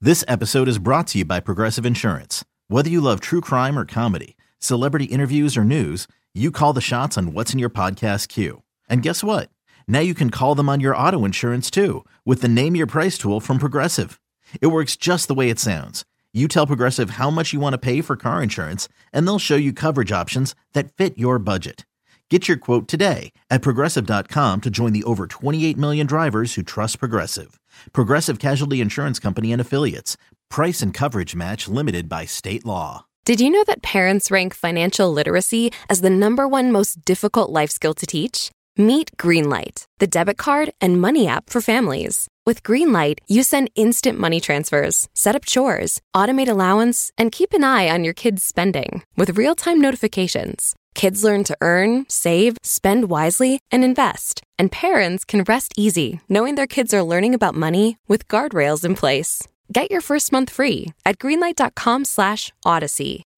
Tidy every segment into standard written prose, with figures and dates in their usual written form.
This episode is brought to you by Progressive Insurance. Whether you love true crime or comedy, celebrity interviews or news, you call the shots on what's in your podcast queue. And guess what? Now you can call them on your auto insurance too with the Name Your Price tool from Progressive. It works just the way it sounds. You tell Progressive how much you want to pay for car insurance, and they'll show you coverage options that fit your budget. Get your quote today at Progressive.com to join the over 28 million drivers who trust Progressive. Progressive Casualty Insurance Company and Affiliates. Price and coverage match limited by state law. Did you know that parents rank financial literacy as the #1 most difficult life skill to teach? Meet Greenlight, the debit card and money app for families. With Greenlight, you send instant money transfers, set up chores, automate allowance, and keep an eye on your kids' spending with real-time notifications. Kids learn to earn, save, spend wisely, and invest. And parents can rest easy knowing their kids are learning about money with guardrails in place. Get your first month free at greenlight.com/Odyssey.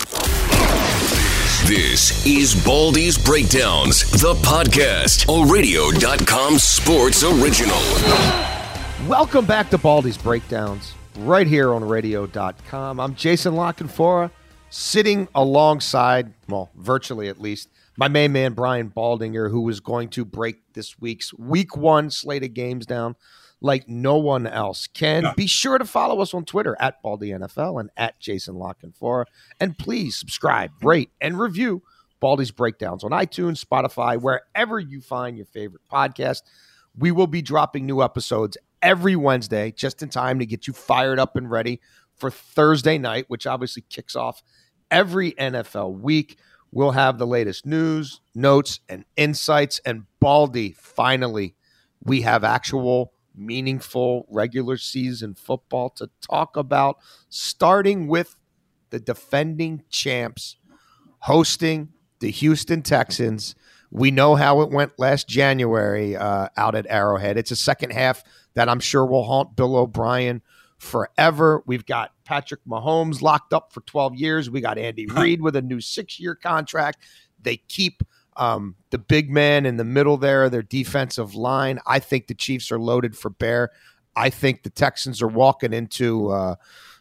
This is Baldy's Breakdowns, the podcast, a radio.com sports original. Welcome back to Baldy's Breakdowns, right here on radio.com. I'm Jason Lockenfora, sitting alongside, well, virtually at least, my main man, Brian Baldinger, who is going to break this week's Week 1 slate of games down like no one else can. Be sure to follow us on Twitter at BaldyNFL and at Jason Lockenfora. And please subscribe, rate, and review Baldy's Breakdowns on iTunes, Spotify, wherever you find your favorite podcast. We will be dropping new episodes every Wednesday, just in time to get you fired up and ready for Thursday night, which obviously kicks off every NFL week. We'll have the latest news, notes, and insights. And Baldy, finally, we have actual meaningful regular season football to talk about, starting with the defending champs hosting the Houston Texans. We know how it went last January out at Arrowhead. It's a second half that I'm sure will haunt Bill O'Brien forever. We've got Patrick Mahomes locked up for 12 years. We got Andy Reid with a new 6-year contract. They keep the big man in the middle there, their defensive line. I think the Chiefs are loaded for bear. I think the Texans are walking into, a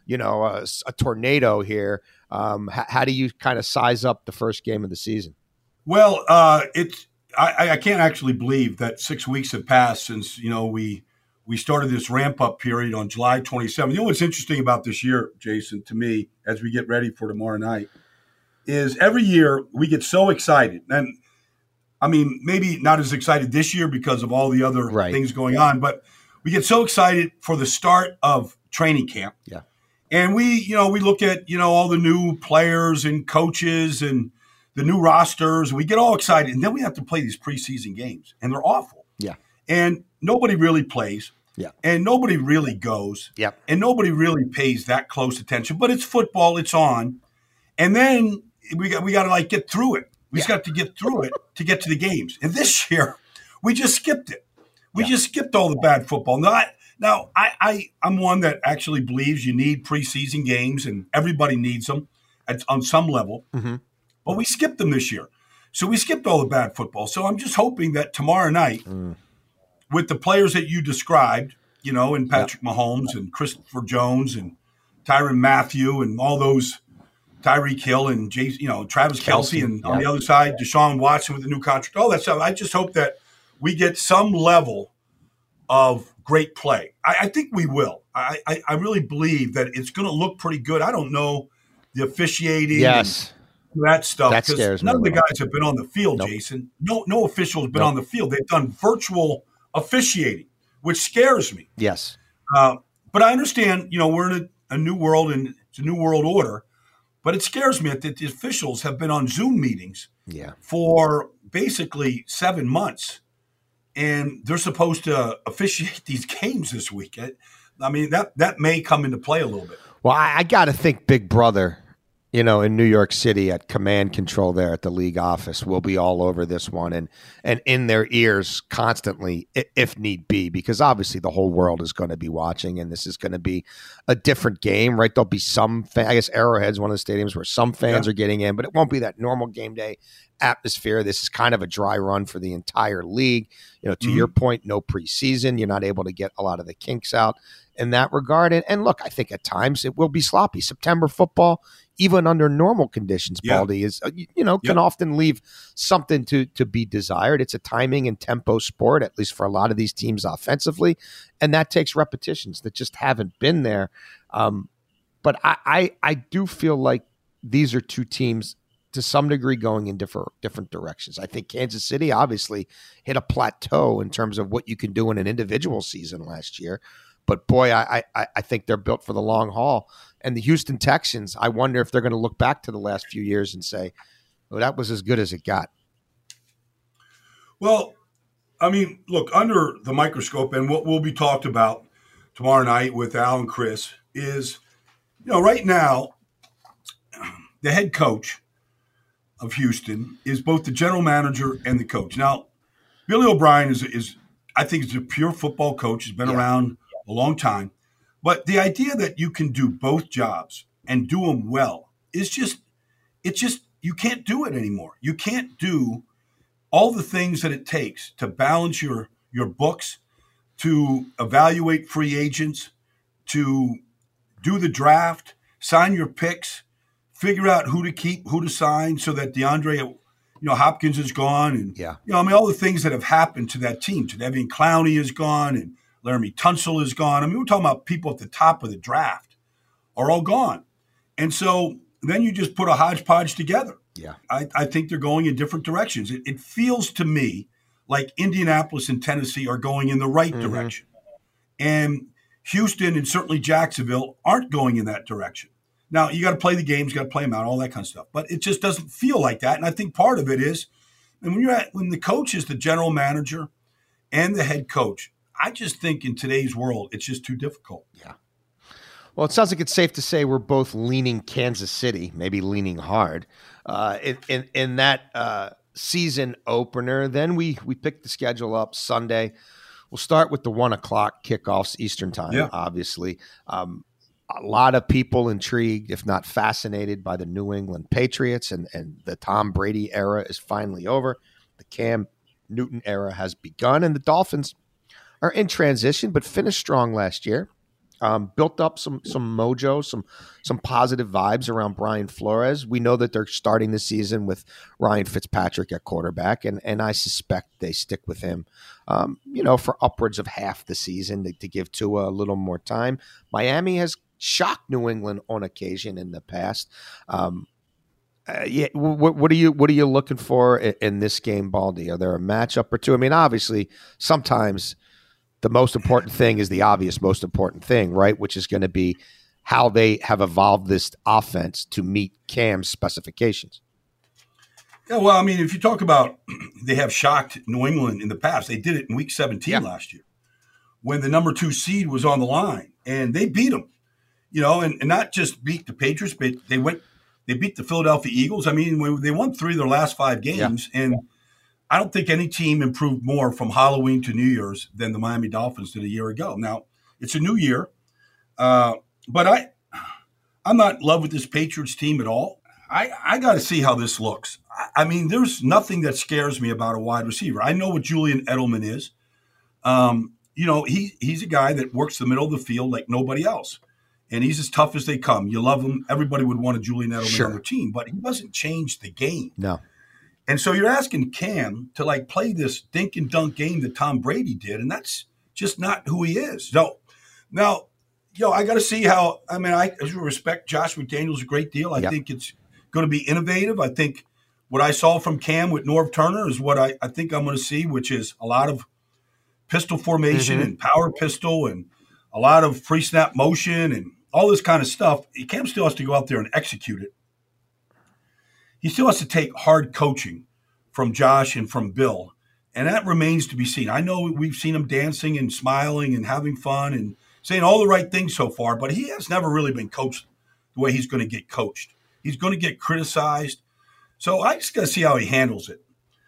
tornado here. How do you kind of size up the first game of the season? Well, I can't actually believe that 6 weeks have passed since, we started this ramp-up period on July 27th. You know what's interesting about this year, Jason, to me, as we get ready for tomorrow night, is every year we get so excited. And, I mean, maybe not as excited this year because of all the other things going on, but we get so excited for the start of training camp. Yeah. And we look at, all the new players and coaches and the new rosters. We get all excited. And then we have to play these preseason games, and they're awful. Yeah. And nobody really plays. Yeah. And nobody really goes. Yep. And nobody really pays that close attention. But it's football. It's on. And then we got to get through it. We just got to get through it to get to the games. And this year, we just skipped it. We just skipped all the bad football. Now, I'm one that actually believes you need preseason games, and everybody needs them on some level. Mm-hmm. But we skipped them this year. So we skipped all the bad football. So I'm just hoping that tomorrow night, with the players that you described, and Patrick Mahomes and Christopher Jones and Tyrann Mathieu and all those, Tyreek Hill and Travis Kelce, and on the other side, Deshaun Watson with the new contract, all that stuff. I just hope that we get some level of great play. I think we will. I really believe that it's going to look pretty good. I don't know the officiating. Yes. That stuff. That scares me. None of the guys have been on the field, Jason. No official has been on the field. They've done virtual officiating, which scares me. Yes. But I understand, we're in a new world, and it's a new world order. But it scares me that the officials have been on Zoom meetings for basically 7 months, and they're supposed to officiate these games this week. I mean, that may come into play a little bit. Well, I got to think Big Brother, in New York City at command control there at the league office will be all over this one and in their ears constantly if need be, because obviously the whole world is going to be watching, and this is going to be a different game, right? There'll be some I guess Arrowhead's one of the stadiums where some fans are getting in, but it won't be that normal game day atmosphere. This is kind of a dry run for the entire league. To your point, no preseason. You're not able to get a lot of the kinks out. in that regard. And look, I think at times it will be sloppy. September football, even under normal conditions, Baldy, is can often leave something to be desired. It's a timing and tempo sport, at least for a lot of these teams offensively, and that takes repetitions that just haven't been there. But I do feel like these are two teams to some degree going in different directions. I think Kansas City obviously hit a plateau in terms of what you can do in an individual season last year. But boy, I think they're built for the long haul. And the Houston Texans, I wonder if they're going to look back to the last few years and say, well, that was as good as it got. Well, I mean, look, under the microscope, and what will be talked about tomorrow night with Al and Chris is, right now, the head coach of Houston is both the general manager and the coach. Now, Billy O'Brien is I think, is a pure football coach. He's been around a long time. But the idea that you can do both jobs and do them well is just you can't do it anymore. You can't do all the things that it takes to balance your books, to evaluate free agents, to do the draft, sign your picks, figure out who to keep, who to sign, so that DeAndre, Hopkins is gone, and all the things that have happened to that team. Jadeveon Clowney is gone, and Laramie Tunsil is gone. I mean, we're talking about people at the top of the draft are all gone, and so then you just put a hodgepodge together. Yeah, I think they're going in different directions. It feels to me like Indianapolis and Tennessee are going in the right direction, and Houston and certainly Jacksonville aren't going in that direction. Now, you got to play the games, you got to play them out, all that kind of stuff. But it just doesn't feel like that. And I think part of it is, and when the coach is the general manager and the head coach, I just think in today's world, it's just too difficult. Yeah. Well, it sounds like it's safe to say we're both leaning Kansas City, maybe leaning hard, in that season opener. Then we pick the schedule up Sunday. We'll start with the 1:00 kickoffs Eastern time, obviously. A lot of people intrigued, if not fascinated, by the New England Patriots, and the Tom Brady era is finally over. The Cam Newton era has begun, and the Dolphins are in transition, but finished strong last year. Built up some mojo, some positive vibes around Brian Flores. We know that they're starting the season with Ryan Fitzpatrick at quarterback, and I suspect they stick with him, for upwards of half the season to give Tua a little more time. Miami has shocked New England on occasion in the past. What are you looking for in this game, Baldy? Are there a matchup or two? I mean, obviously, sometimes the most important thing is the obvious most important thing, right? Which is going to be how they have evolved this offense to meet Cam's specifications. Yeah, well, I mean, if you talk about they have shocked New England in the past, they did it in Week 17 last year when the number 2 seed was on the line, and they beat them. And not just beat the Patriots, but they beat the Philadelphia Eagles. I mean, they won 3 of their last 5 games, and I don't think any team improved more from Halloween to New Year's than the Miami Dolphins did a year ago. Now, it's a new year, but I'm not in love with this Patriots team at all. I got to see how this looks. I mean, there's nothing that scares me about a wide receiver. I know what Julian Edelman is. He's a guy that works the middle of the field like nobody else. And he's as tough as they come. You love him. Everybody would want a Julian Edelman on their team, but he doesn't change the game. No. And so you're asking Cam to play this dink and dunk game that Tom Brady did, and that's just not who he is. So now, I got to see how. I mean, I respect Josh McDaniels a great deal. I think it's going to be innovative. I think what I saw from Cam with Norv Turner is what I think I'm going to see, which is a lot of pistol formation and power pistol and a lot of free snap motion and all this kind of stuff. Cam still has to go out there and execute it. He still has to take hard coaching from Josh and from Bill, and that remains to be seen. I know we've seen him dancing and smiling and having fun and saying all the right things so far, but he has never really been coached the way he's going to get coached. He's going to get criticized. So I just got to see how he handles it.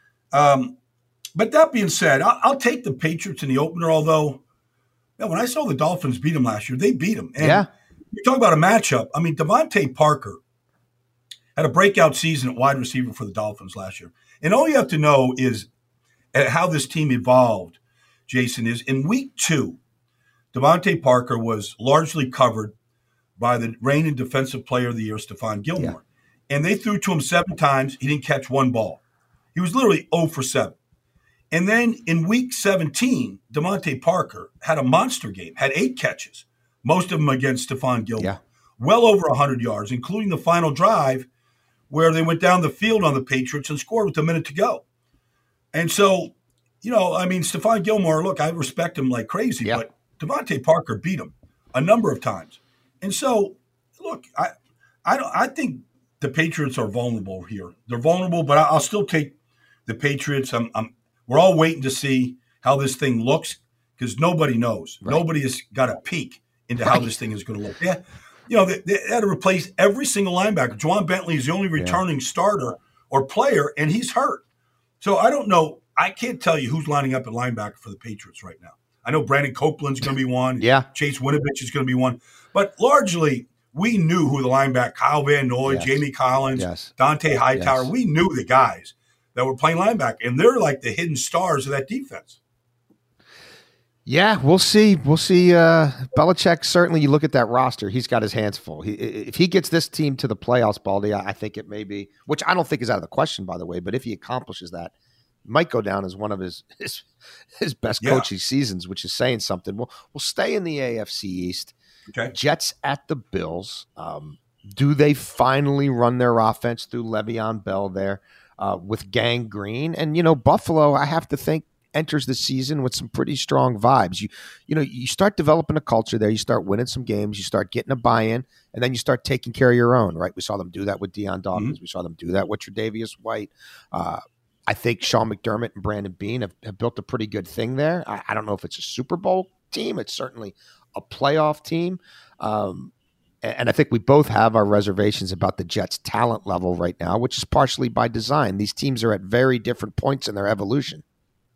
But that being said, I'll take the Patriots in the opener, although when I saw the Dolphins beat them last year, they beat them. And you talk about a matchup. I mean, Devontae Parker had a breakout season at wide receiver for the Dolphins last year. And all you have to know is how this team evolved, Jason, is in Week 2, Devontae Parker was largely covered by the reigning Defensive Player of the Year, Stephon Gilmore. Yeah. And they threw to him 7 times. He didn't catch one ball. He was literally 0 for 7. And then in week 17, Devontae Parker had a monster game, had 8 catches, most of them against Stephon Gilmore. Yeah. Well over 100 yards, including the final drive where they went down the field on the Patriots and scored with a minute to go. And so, Stephon Gilmore, look, I respect him like crazy, but Devontae Parker beat him a number of times. And so, look, I think the Patriots are vulnerable here. They're vulnerable, but I'll still take the Patriots. We're all waiting to see how this thing looks because nobody knows. Right. Nobody has got a peek into how this thing is going to look. Yeah. They had to replace every single linebacker. Juwan Bentley is the only returning starter or player, and he's hurt. So I don't know. I can't tell you who's lining up at linebacker for the Patriots right now. I know Brandon Copeland's going to be one. Yeah. Chase Winovich is going to be one. But largely, we knew who the linebacker, Kyle Van Noy, Jamie Collins, Dante Hightower. We knew the guys that were playing linebacker, and they're like the hidden stars of that defense. Yeah, we'll see. We'll see. Belichick, certainly you look at that roster, he's got his hands full. If he gets this team to the playoffs, Baldy, I think it may be, which I don't think is out of the question, by the way, but if he accomplishes that, it might go down as one of his best coaching seasons, which is saying something. We'll stay in the AFC East. Okay. Jets at the Bills. Do they finally run their offense through Le'Veon Bell there with Gang Green? And, Buffalo, I have to think, enters the season with some pretty strong vibes. You start developing a culture there. You start winning some games. You start getting a buy-in, and then you start taking care of your own, right? We saw them do that with Deion Dawkins. We saw them do that with Tre'Davious White. I think Sean McDermott and Brandon Beane have built a pretty good thing there. I don't know if it's a Super Bowl team. It's certainly a playoff team. And I think we both have our reservations about the Jets' talent level right now, which is partially by design. These teams are at very different points in their evolution.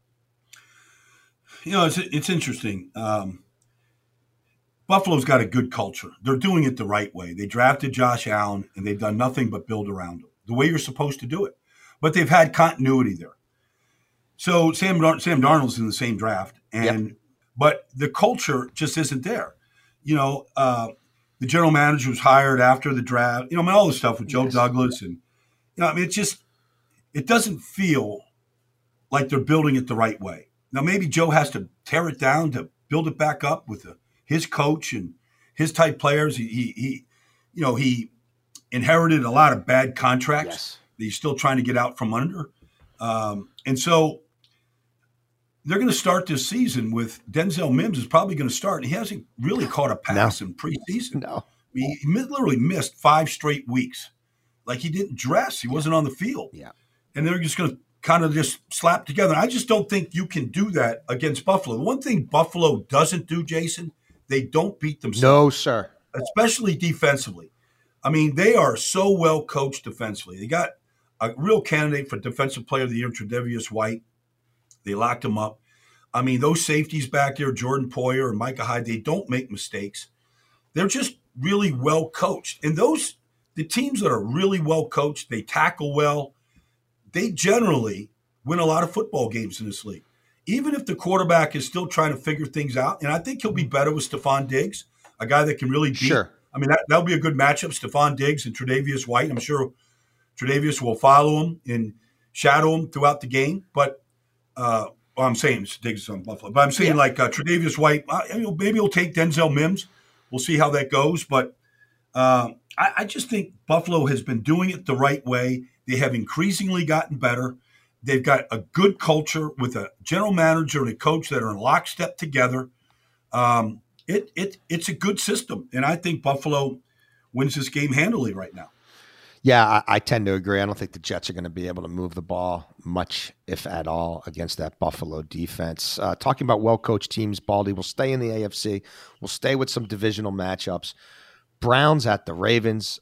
It's interesting. Buffalo's got a good culture. They're doing it the right way. They drafted Josh Allen, and they've done nothing but build around him, the way you're supposed to do it. But they've had continuity there. So Sam Darnold's in the same draft, but the culture just isn't there. The general manager was hired after the draft. All this stuff with Joe Douglas, and it doesn't feel like they're building it the right way. Now, maybe Joe has to tear it down to build it back up with his coach and his type players. He inherited a lot of bad contracts that he's still trying to get out from under. And so they're going to start this season with Denzel Mims is probably going to start. He hasn't really caught a pass in preseason. No. He literally missed 5 straight weeks. Like he didn't dress. He wasn't on the field. Yeah. And they're just going to kind of just slap together. I just don't think you can do that against Buffalo. The one thing Buffalo doesn't do, Jason, they don't beat themselves. No, sir. Especially defensively. They are so well coached defensively. They got a real candidate for Defensive Player of the Year, Tre'Davious White. They locked him up. Those safeties back there, Jordan Poyer and Micah Hyde, they don't make mistakes. They're just really well coached. And the teams that are really well coached, they tackle well, they generally win a lot of football games in this league. Even if the quarterback is still trying to figure things out, and I think he'll be better with Stephon Diggs, a guy that can really beat. Sure. That'll be a good matchup, Stephon Diggs and Tre'Davious White. I'm sure Tre'Davious will follow him and shadow him throughout the game. But I'm saying Diggs is on Buffalo. But I'm saying Tre'Davious White, maybe he'll take Denzel Mims. We'll see how that goes. But I just think Buffalo has been doing it the right way. They have increasingly gotten better. They've got a good culture with a general manager and a coach that are in lockstep together. It's a good system, and I think Buffalo wins this game handily right now. Yeah, I tend to agree. I don't think the Jets are going to be able to move the ball much, if at all, against that Buffalo defense. Talking about well-coached teams, Baldy, we'll stay in the AFC. We'll stay with some divisional matchups. Browns at the Ravens.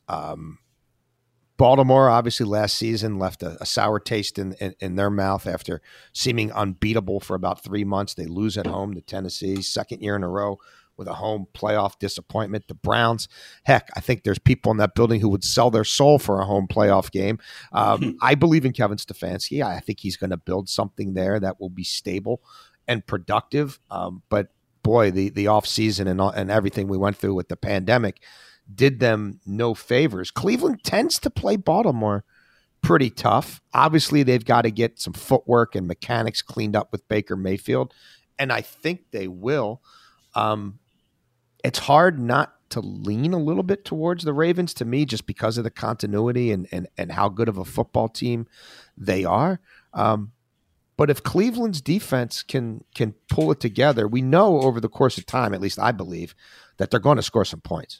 Baltimore, obviously, last season left a sour taste in their mouth after seeming unbeatable for about 3 months. They lose at home to Tennessee, second year in a row with a home playoff disappointment. The Browns, heck, I think there's people in that building who would sell their soul for a home playoff game. I believe in Kevin Stefanski. I think he's going to build something there that will be stable and productive. But boy, the off season and everything we went through with the pandemic did them no favors. Cleveland tends to play Baltimore pretty tough. Obviously, they've got to get some footwork and mechanics cleaned up with Baker Mayfield, and I think they will. It's hard not to lean a little bit towards the Ravens to me, just because of the continuity and how good of a football team they are. But if Cleveland's defense can pull it together, we know over the course of time, at least I believe, that they're going to score some points.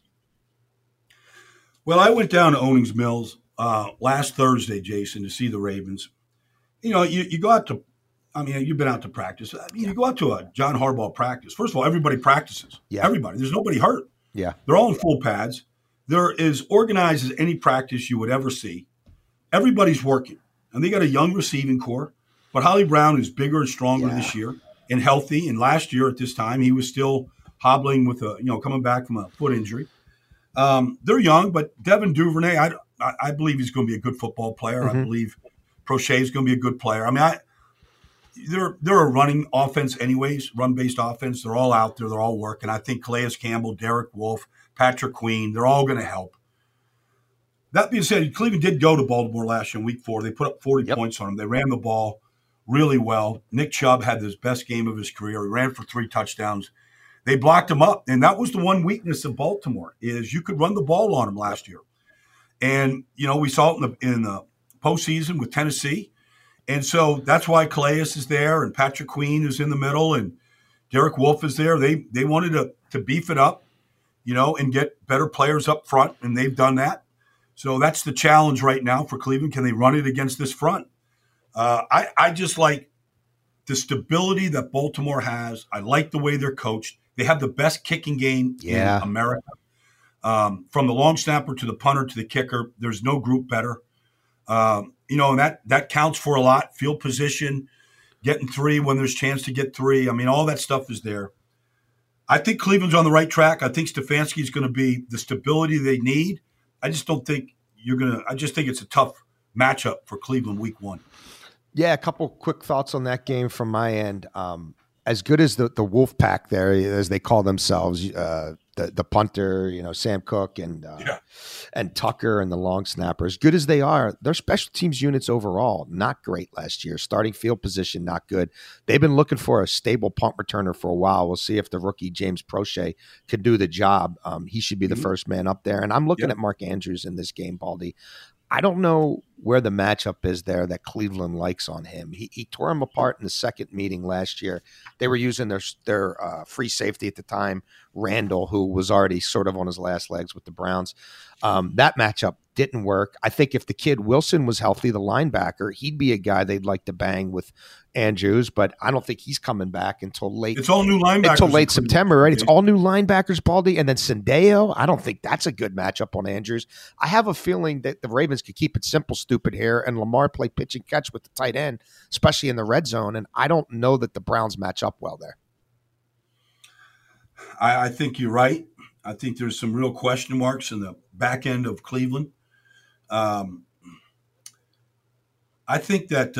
Well, I went down to Owings Mills last Thursday, Jason, to see the Ravens. You know, you go out to, I mean, you've been out to practice. I mean, you go out to a John Harbaugh practice. First of all, everybody practices. Yeah. Everybody. There's nobody hurt. Yeah. They're all in full pads. They're as organized as any practice you would ever see. Everybody's working. And they got a young receiving core. But Holly Brown is bigger and stronger this year and healthy. And last year at this time, he was still hobbling with coming back from a foot injury. They're young, but Devin Duvernay, I believe he's going to be a good football player. Mm-hmm. I believe Prochet is going to be a good player. I mean, they're a running offense anyways, run-based offense. They're all out there. They're all working. I think Calais Campbell, Derek Wolfe, Patrick Queen, they're all going to help. That being said, Cleveland did go to Baltimore last year in Week 4. They put up 40 points on them. They ran the ball really well. Nick Chubb had his best game of his career. He ran for 3 touchdowns. They blocked him up, and that was the one weakness of Baltimore is you could run the ball on him last year. And, you know, we saw it in the postseason with Tennessee. And so that's why Calais is there and Patrick Queen is in the middle and Derek Wolfe is there. They wanted to beef it up, you know, and get better players up front, and they've done that. So that's the challenge right now for Cleveland. Can they run it against this front? I just like the stability that Baltimore has. I like the way they're coached. They have the best kicking game in America. From the long snapper to the punter to the kicker, there's no group better. You know, and that counts for a lot. Field position, getting 3 when there's chance to get 3. I mean, all that stuff is there. I think Cleveland's on the right track. I think Stefanski's going to be the stability they need. I just don't think I just think it's a tough matchup for Cleveland Week 1. Yeah, a couple quick thoughts on that game from my end. As good as the Wolf Pack there, as they call themselves, the punter, you know, Sam Cook and Tucker and the long snapper, as good as they are, their special teams units overall, not great last year. Starting field position, not good. They've been looking for a stable punt returner for a while. We'll see if the rookie James Prochet can do the job. He should be the first man up there. And I'm looking at Mark Andrews in this game, Baldy. I don't know where the matchup is there that Cleveland likes on him. He tore him apart in the second meeting last year. They were using their free safety at the time, Randall, who was already sort of on his last legs with the Browns. That matchup didn't work. I think if the kid Wilson was healthy, the linebacker, he'd be a guy they'd like to bang with Andrews, but I don't think he's coming back until late. It's all new linebackers. Until late September, right? It's all new linebackers, Baldy. And then Sendeo, I don't think that's a good matchup on Andrews. I have a feeling that the Ravens could keep it simple, stupid here, and Lamar play pitch and catch with the tight end, especially in the red zone. And I don't know that the Browns match up well there. I think you're right. I think there's some real question marks in the back end of Cleveland. I think that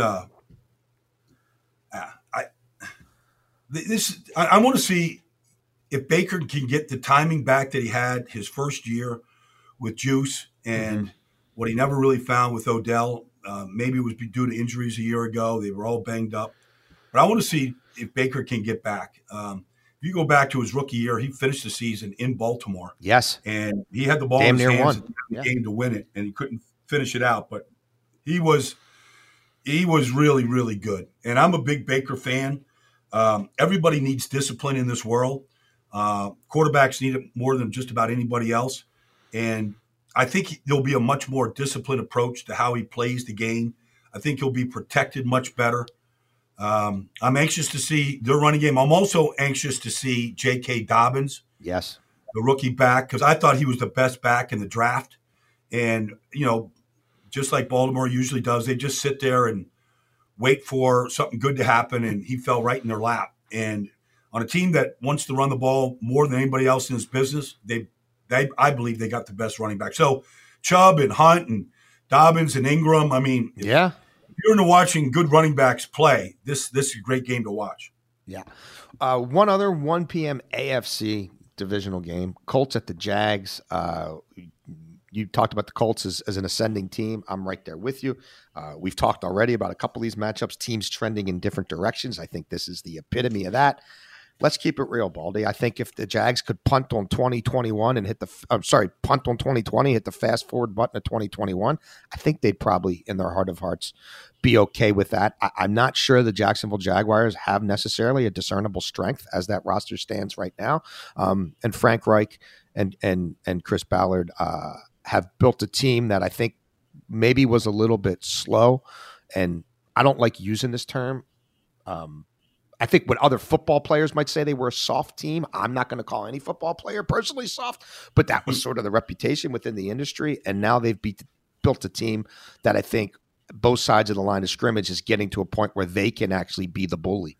I want to see if Baker can get the timing back that he had his first year with Juice and what he never really found with Odell. Maybe it was due to injuries a year ago. They were all banged up. But I want to see if Baker can get back. If you go back to his rookie year, he finished the season in Baltimore. Yes. And he had the ball in his hands in the game to win it, and he couldn't finish it out. But he was really, really good. And I'm a big Baker fan. Everybody needs discipline in this world. Quarterbacks need it more than just about anybody else. And I think there'll be a much more disciplined approach to how he plays the game. I think he'll be protected much better. I'm anxious to see their running game. I'm also anxious to see J.K. Dobbins, the rookie back, because I thought he was the best back in the draft. And, you know, just like Baltimore usually does, they just sit there and wait for something good to happen, and he fell right in their lap. And on a team that wants to run the ball more than anybody else in this business, I believe they got the best running back. So Chubb and Hunt and Dobbins and Ingram, I mean, if you're into watching good running backs play, this is a great game to watch. Yeah. One other 1 p.m. AFC divisional game, Colts at the Jags. You talked about the Colts as an ascending team. I'm right there with you. We've talked already about a couple of these matchups, teams trending in different directions. I think this is the epitome of that. Let's keep it real, Baldy. I think if the Jags could punt on 2021 and punt on 2020, hit the fast forward button of 2021, I think they'd probably, in their heart of hearts, be okay with that. I'm not sure the Jacksonville Jaguars have necessarily a discernible strength as that roster stands right now. And Frank Reich and Chris Ballard have built a team that I think maybe was a little bit slow. And I don't like using this term. I think what other football players might say they were a soft team. I'm not going to call any football player personally soft, but that was sort of the reputation within the industry. And now they've built a team that I think both sides of the line of scrimmage is getting to a point where they can actually be the bully.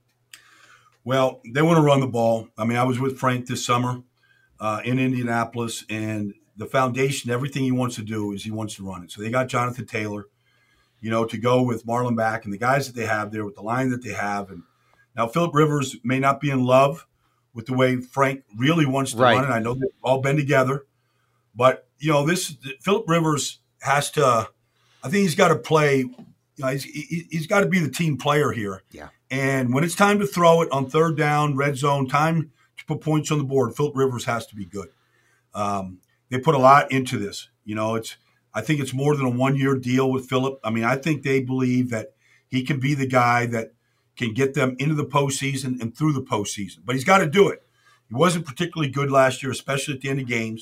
Well, they want to run the ball. I mean, I was with Frank this summer in Indianapolis, and the foundation, everything he wants to do is he wants to run it. So they got Jonathan Taylor, to go with Marlon Mack and the guys that they have there with the line that they have. And now Phillip Rivers may not be in love with the way Frank really wants to run it. I know they've all been together. But, Phillip Rivers has to – I think he's got to play he's got to be the team player here. Yeah. And when it's time to throw it on third down, red zone, time to put points on the board, Phillip Rivers has to be good. They put a lot into this. I think it's more than a one-year deal with Phillip. I mean, I think they believe that he can be the guy that can get them into the postseason and through the postseason. But he's got to do it. He wasn't particularly good last year, especially at the end of games.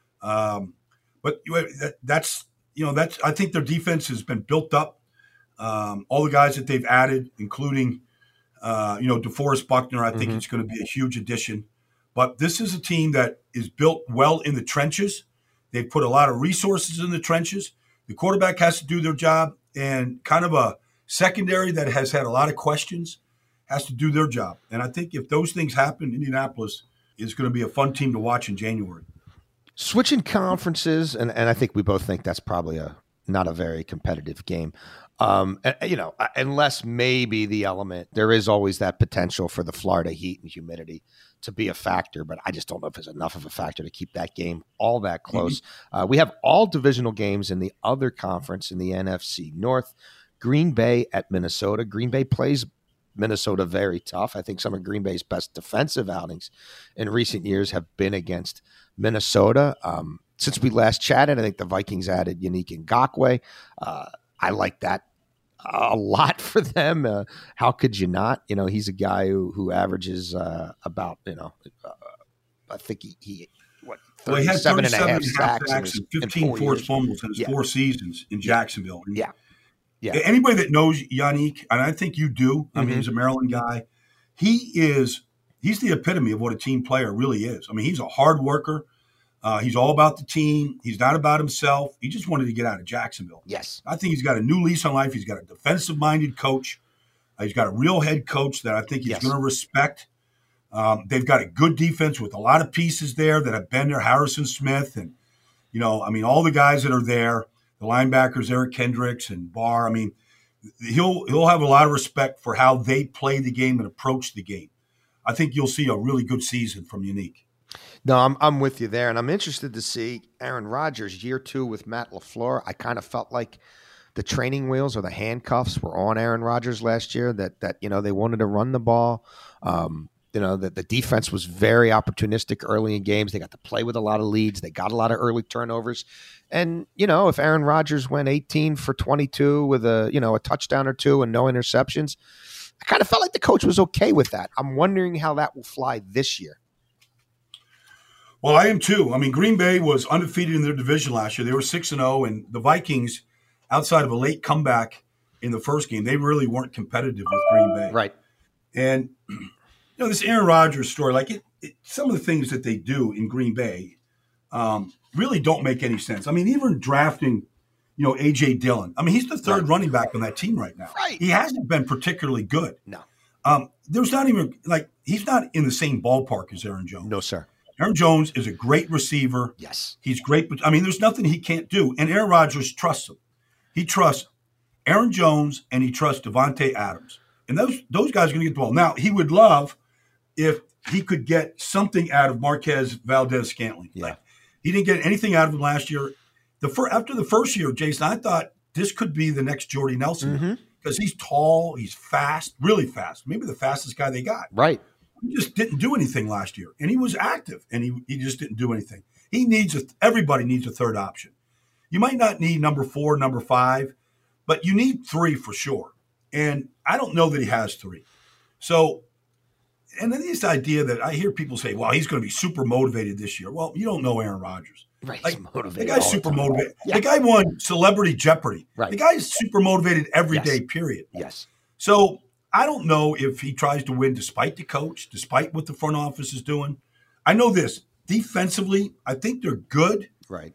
But that's I think their defense has been built up. All the guys that they've added, including DeForest Buckner, I think it's going to be a huge addition. But this is a team that is built well in the trenches. They've put a lot of resources in the trenches. The quarterback has to do their job, and kind of a secondary that has had a lot of questions has to do their job. And I think if those things happen, Indianapolis is going to be a fun team to watch in January. Switching conferences, and I think we both think that's probably not a very competitive game. Unless maybe the element, there is always that potential for the Florida heat and humidity to be a factor, but I just don't know if it's enough of a factor to keep that game all that close. We have all divisional games in the other conference in the NFC North. Green Bay at Minnesota. Green Bay plays Minnesota very tough. I think some of Green Bay's best defensive outings in recent years have been against Minnesota. Since we last chatted, I think the Vikings added Yannick Ngakoue. I like that a lot for them. How could you not? He's a guy who averages about, I think he had 37 and a half sacks and 15 forced fumbles in his 4 seasons in Jacksonville. Yeah. Anybody that knows Yannick, and I think you do, I mean, he's a Maryland guy, he's the epitome of what a team player really is. I mean, he's a hard worker. He's all about the team. He's not about himself. He just wanted to get out of Jacksonville. Yes. I think he's got a new lease on life. He's got a defensive-minded coach. He's got a real head coach that I think he's going to respect. They've got a good defense with a lot of pieces there that have been there, Harrison Smith and, all the guys that are there, the linebackers, Eric Kendricks and Barr. I mean, he'll have a lot of respect for how they play the game and approach the game. I think you'll see a really good season from Yannick. No, I'm with you there, and I'm interested to see Aaron Rodgers year 2 with Matt LaFleur. I kind of felt like the training wheels or the handcuffs were on Aaron Rodgers last year. That they wanted to run the ball. That the defense was very opportunistic early in games. They got to play with a lot of leads. They got a lot of early turnovers, and if Aaron Rodgers went 18 for 22 with a touchdown or 2 and no interceptions, I kind of felt like the coach was okay with that. I'm wondering how that will fly this year. Well, I am too. I mean, Green Bay was undefeated in their division last year. They were 6-0, and the Vikings, outside of a late comeback in the first game, they really weren't competitive with Green Bay. Right. And, this Aaron Rodgers story, some of the things that they do in Green Bay really don't make any sense. I mean, even drafting, A.J. Dillon. I mean, he's the third running back on that team right now. Right. He hasn't been particularly good. No. There's not even, he's not in the same ballpark as Aaron Jones. No, sir. Aaron Jones is a great receiver. Yes. He's great. But there's nothing he can't do. And Aaron Rodgers trusts him. He trusts Aaron Jones and he trusts Devontae Adams. And those guys are going to get the ball. Now, he would love if he could get something out of Marquez Valdez-Scantling. Yeah. Like, he didn't get anything out of him last year. After the first year, Jason, I thought this could be the next Jordy Nelson because he's tall, he's fast, really fast. Maybe the fastest guy they got. Right. He just didn't do anything last year, and he was active, and he just didn't do anything. Everybody needs a third option. You might not need number 4, number 5, but you need 3 for sure. And I don't know that he has 3. So, and then this idea that I hear people say, well, he's going to be super motivated this year. Well, you don't know Aaron Rodgers. Right. Like, motivated. The guy's super motivated. Yeah. The guy won Celebrity Jeopardy. Right. The guy's super motivated every day, period. Yes. So I don't know if he tries to win despite the coach, despite what the front office is doing. I know this. Defensively, I think they're good. Right.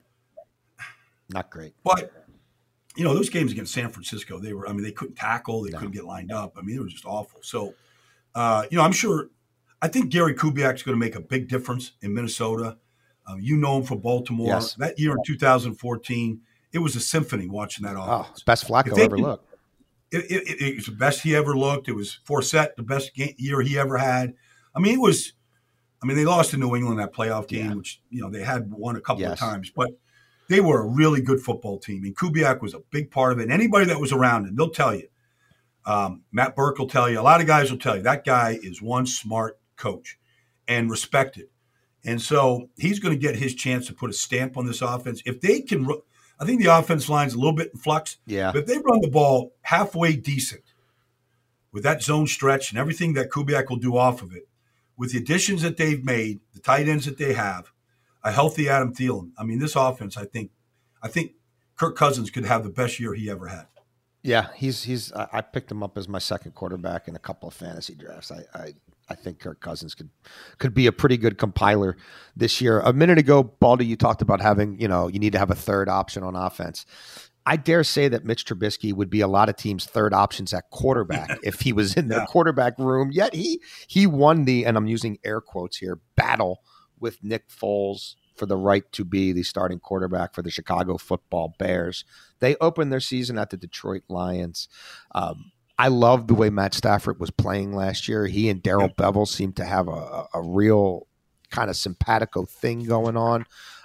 Not great. But, those games against San Francisco, they couldn't tackle. They couldn't get lined up. I mean, it was just awful. So, I'm sure – I think Gary Kubiak's going to make a big difference in Minnesota. You know him from Baltimore. Yes. That year in 2014, it was a symphony watching that offense. Best Flacco ever looked. It was the best he ever looked. It was Forsett, the best year he ever had. I mean, they lost to New England that playoff game, which, they had won a couple of times. But they were a really good football team, and Kubiak was a big part of it. And anybody that was around him, they'll tell you. Matt Burke will tell you. A lot of guys will tell you that guy is one smart coach and respected. And so he's going to get his chance to put a stamp on this offense. If they can I think the offense line's a little bit in flux. Yeah. But if they run the ball halfway decent with that zone stretch and everything that Kubiak will do off of it, with the additions that they've made, the tight ends that they have, a healthy Adam Thielen. I mean, this offense, I think Kirk Cousins could have the best year he ever had. Yeah, he's. I picked him up as my second quarterback in a couple of fantasy drafts. I think Kirk Cousins could be a pretty good compiler this year. A minute ago, Baldy, you talked about having, you need to have a third option on offense. I dare say that Mitch Trubisky would be a lot of teams' third options at quarterback if he was in their quarterback room. Yet he won the, and I'm using air quotes here, battle with Nick Foles for the right to be the starting quarterback for the Chicago Football Bears. They opened their season at the Detroit Lions. I love the way Matt Stafford was playing last year. He and Darrell Bevell seemed to have a real kind of simpatico thing going on.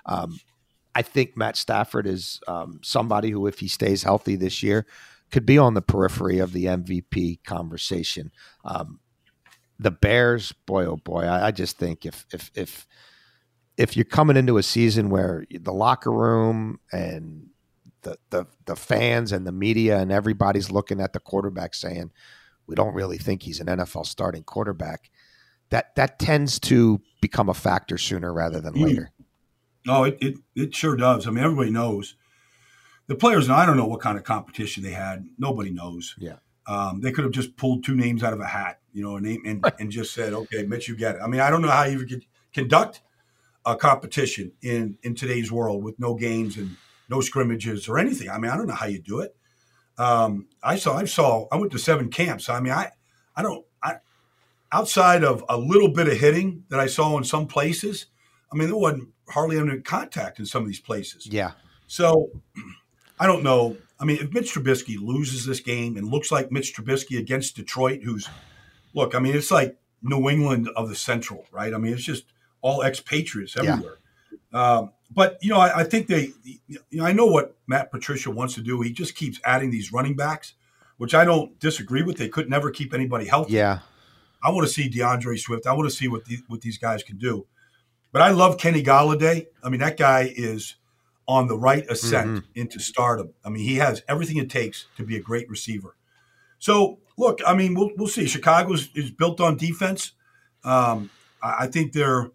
I think Matt Stafford is somebody who, if he stays healthy this year, could be on the periphery of the MVP conversation. The Bears, boy, oh boy, I just think if you're coming into a season where the locker room and the fans and the media and everybody's looking at the quarterback saying, we don't really think he's an NFL starting quarterback, that tends to become a factor sooner rather than later. No, it sure does. I mean, everybody knows. The players, and I don't know what kind of competition they had. Nobody knows. Yeah. They could have just pulled 2 names out of a hat, and just said, okay, Mitch, you get it. I mean, I don't know how you could conduct a competition in today's world with no games and no scrimmages or anything. I mean, I don't know how you do it. I went to 7 camps. I mean, outside of a little bit of hitting that I saw in some places, I mean, there wasn't hardly any contact in some of these places. Yeah. So I don't know. I mean, if Mitch Trubisky loses this game and looks like Mitch Trubisky against Detroit, it's like New England of the Central, right? I mean, it's just all expatriates everywhere. Yeah. But, I think I know what Matt Patricia wants to do. He just keeps adding these running backs, which I don't disagree with. They could never keep anybody healthy. Yeah. I want to see DeAndre Swift. I want to see what these guys can do. But I love Kenny Golladay. I mean, that guy is on the right ascent into stardom. I mean, he has everything it takes to be a great receiver. So, look, I mean, we'll see. Chicago is built on defense. I think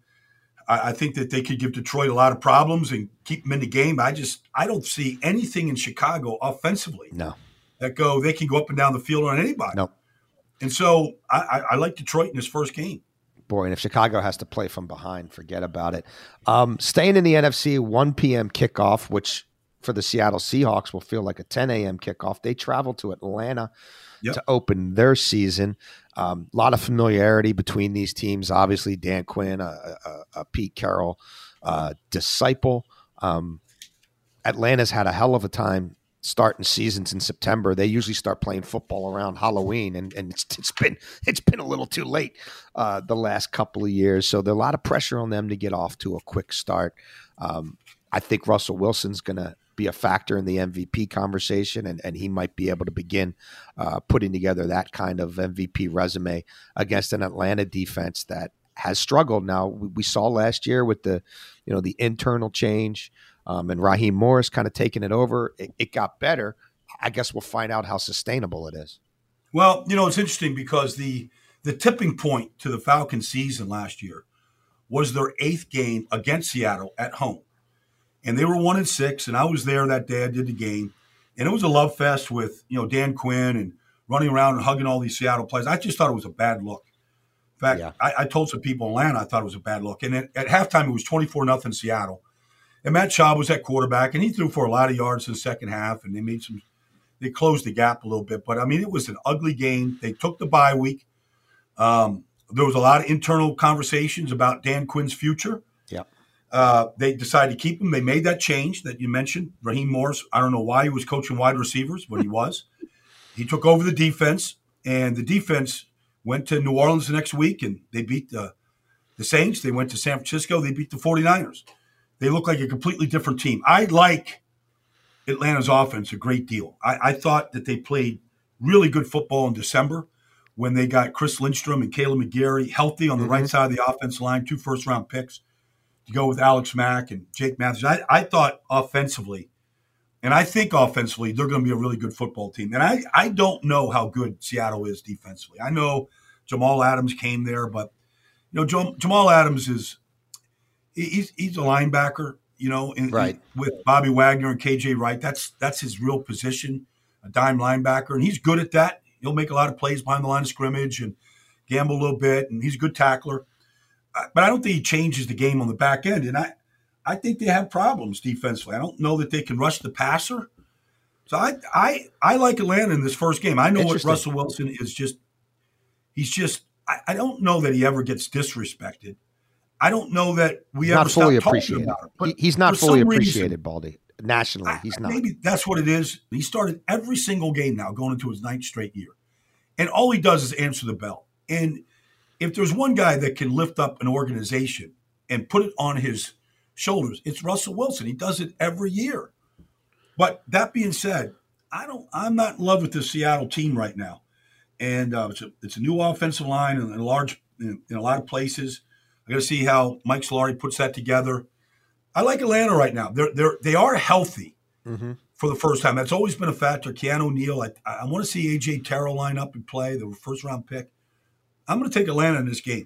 that they could give Detroit a lot of problems and keep them in the game. I don't see anything in Chicago offensively. No. They can go up and down the field on anybody. No. And so I like Detroit in this first game. Boy, and if Chicago has to play from behind, forget about it. Staying in the NFC, 1 p.m. kickoff, which for the Seattle Seahawks will feel like a 10 a.m. kickoff. They travel to Atlanta to open their season. A lot of familiarity between these teams. Obviously, Dan Quinn, a Pete Carroll disciple. Atlanta's had a hell of a time starting seasons in September. They usually start playing football around Halloween, and it's been a little too late the last couple of years. So there's a lot of pressure on them to get off to a quick start. I think Russell Wilson's going to be a factor in the MVP conversation, and he might be able to begin putting together that kind of MVP resume against an Atlanta defense that has struggled. Now, we saw last year with the internal change and Raheem Morris kind of taking it over. It got better. I guess we'll find out how sustainable it is. Well, it's interesting because the tipping point to the Falcons season last year was their 8th game against Seattle at home. And they were 1-6, and I was there that day. I did the game. And it was a love fest with, Dan Quinn and running around and hugging all these Seattle players. I just thought it was a bad look. In fact, yeah. I told some people in Atlanta I thought it was a bad look. And at halftime, it was 24-0 Seattle. And Matt Schaub was at quarterback, and he threw for a lot of yards in the second half, and they closed the gap a little bit. But, it was an ugly game. They took the bye week. There was a lot of internal conversations about Dan Quinn's future. Yeah. They decided to keep him. They made that change that you mentioned. Raheem Morris, I don't know why he was coaching wide receivers, but he was. He took over the defense, and the defense went to New Orleans the next week, and they beat the Saints. They went to San Francisco. They beat the 49ers. They look like a completely different team. I like Atlanta's offense a great deal. I thought that they played really good football in December when they got Chris Lindstrom and Caleb McGarry healthy on the right side of the offensive line, 2 first-round picks to go with Alex Mack and Jake Matthews. I thought offensively, and I think offensively, they're going to be a really good football team. And I don't know how good Seattle is defensively. I know Jamal Adams came there, but Jamal Adams he's a linebacker, right. With Bobby Wagner and KJ Wright. That's his real position, a dime linebacker, and he's good at that. He'll make a lot of plays behind the line of scrimmage and gamble a little bit, and he's a good tackler. But I don't think he changes the game on the back end, and I think they have problems defensively. I don't know that they can rush the passer. So I like Atlanta in this first game. I know what Russell Wilson is I don't know that he ever gets disrespected. I don't know that we ever stop talking about it. He's not fully appreciated, Baldy. Nationally, he's not. Maybe that's what it is. He started every single game now, going into his 9th straight year. And all he does is answer the bell. And if there's one guy that can lift up an organization and put it on his shoulders, it's Russell Wilson. He does it every year. But that being said, I'm not in love with the Seattle team right now. And it's a new offensive line in a lot of places. I got to see how Mike Solari puts that together. I like Atlanta right now. They are healthy for the first time. That's always been a factor. Keanu Neal. I want to see A.J. Terrell line up and play, the first-round pick. I'm going to take Atlanta in this game.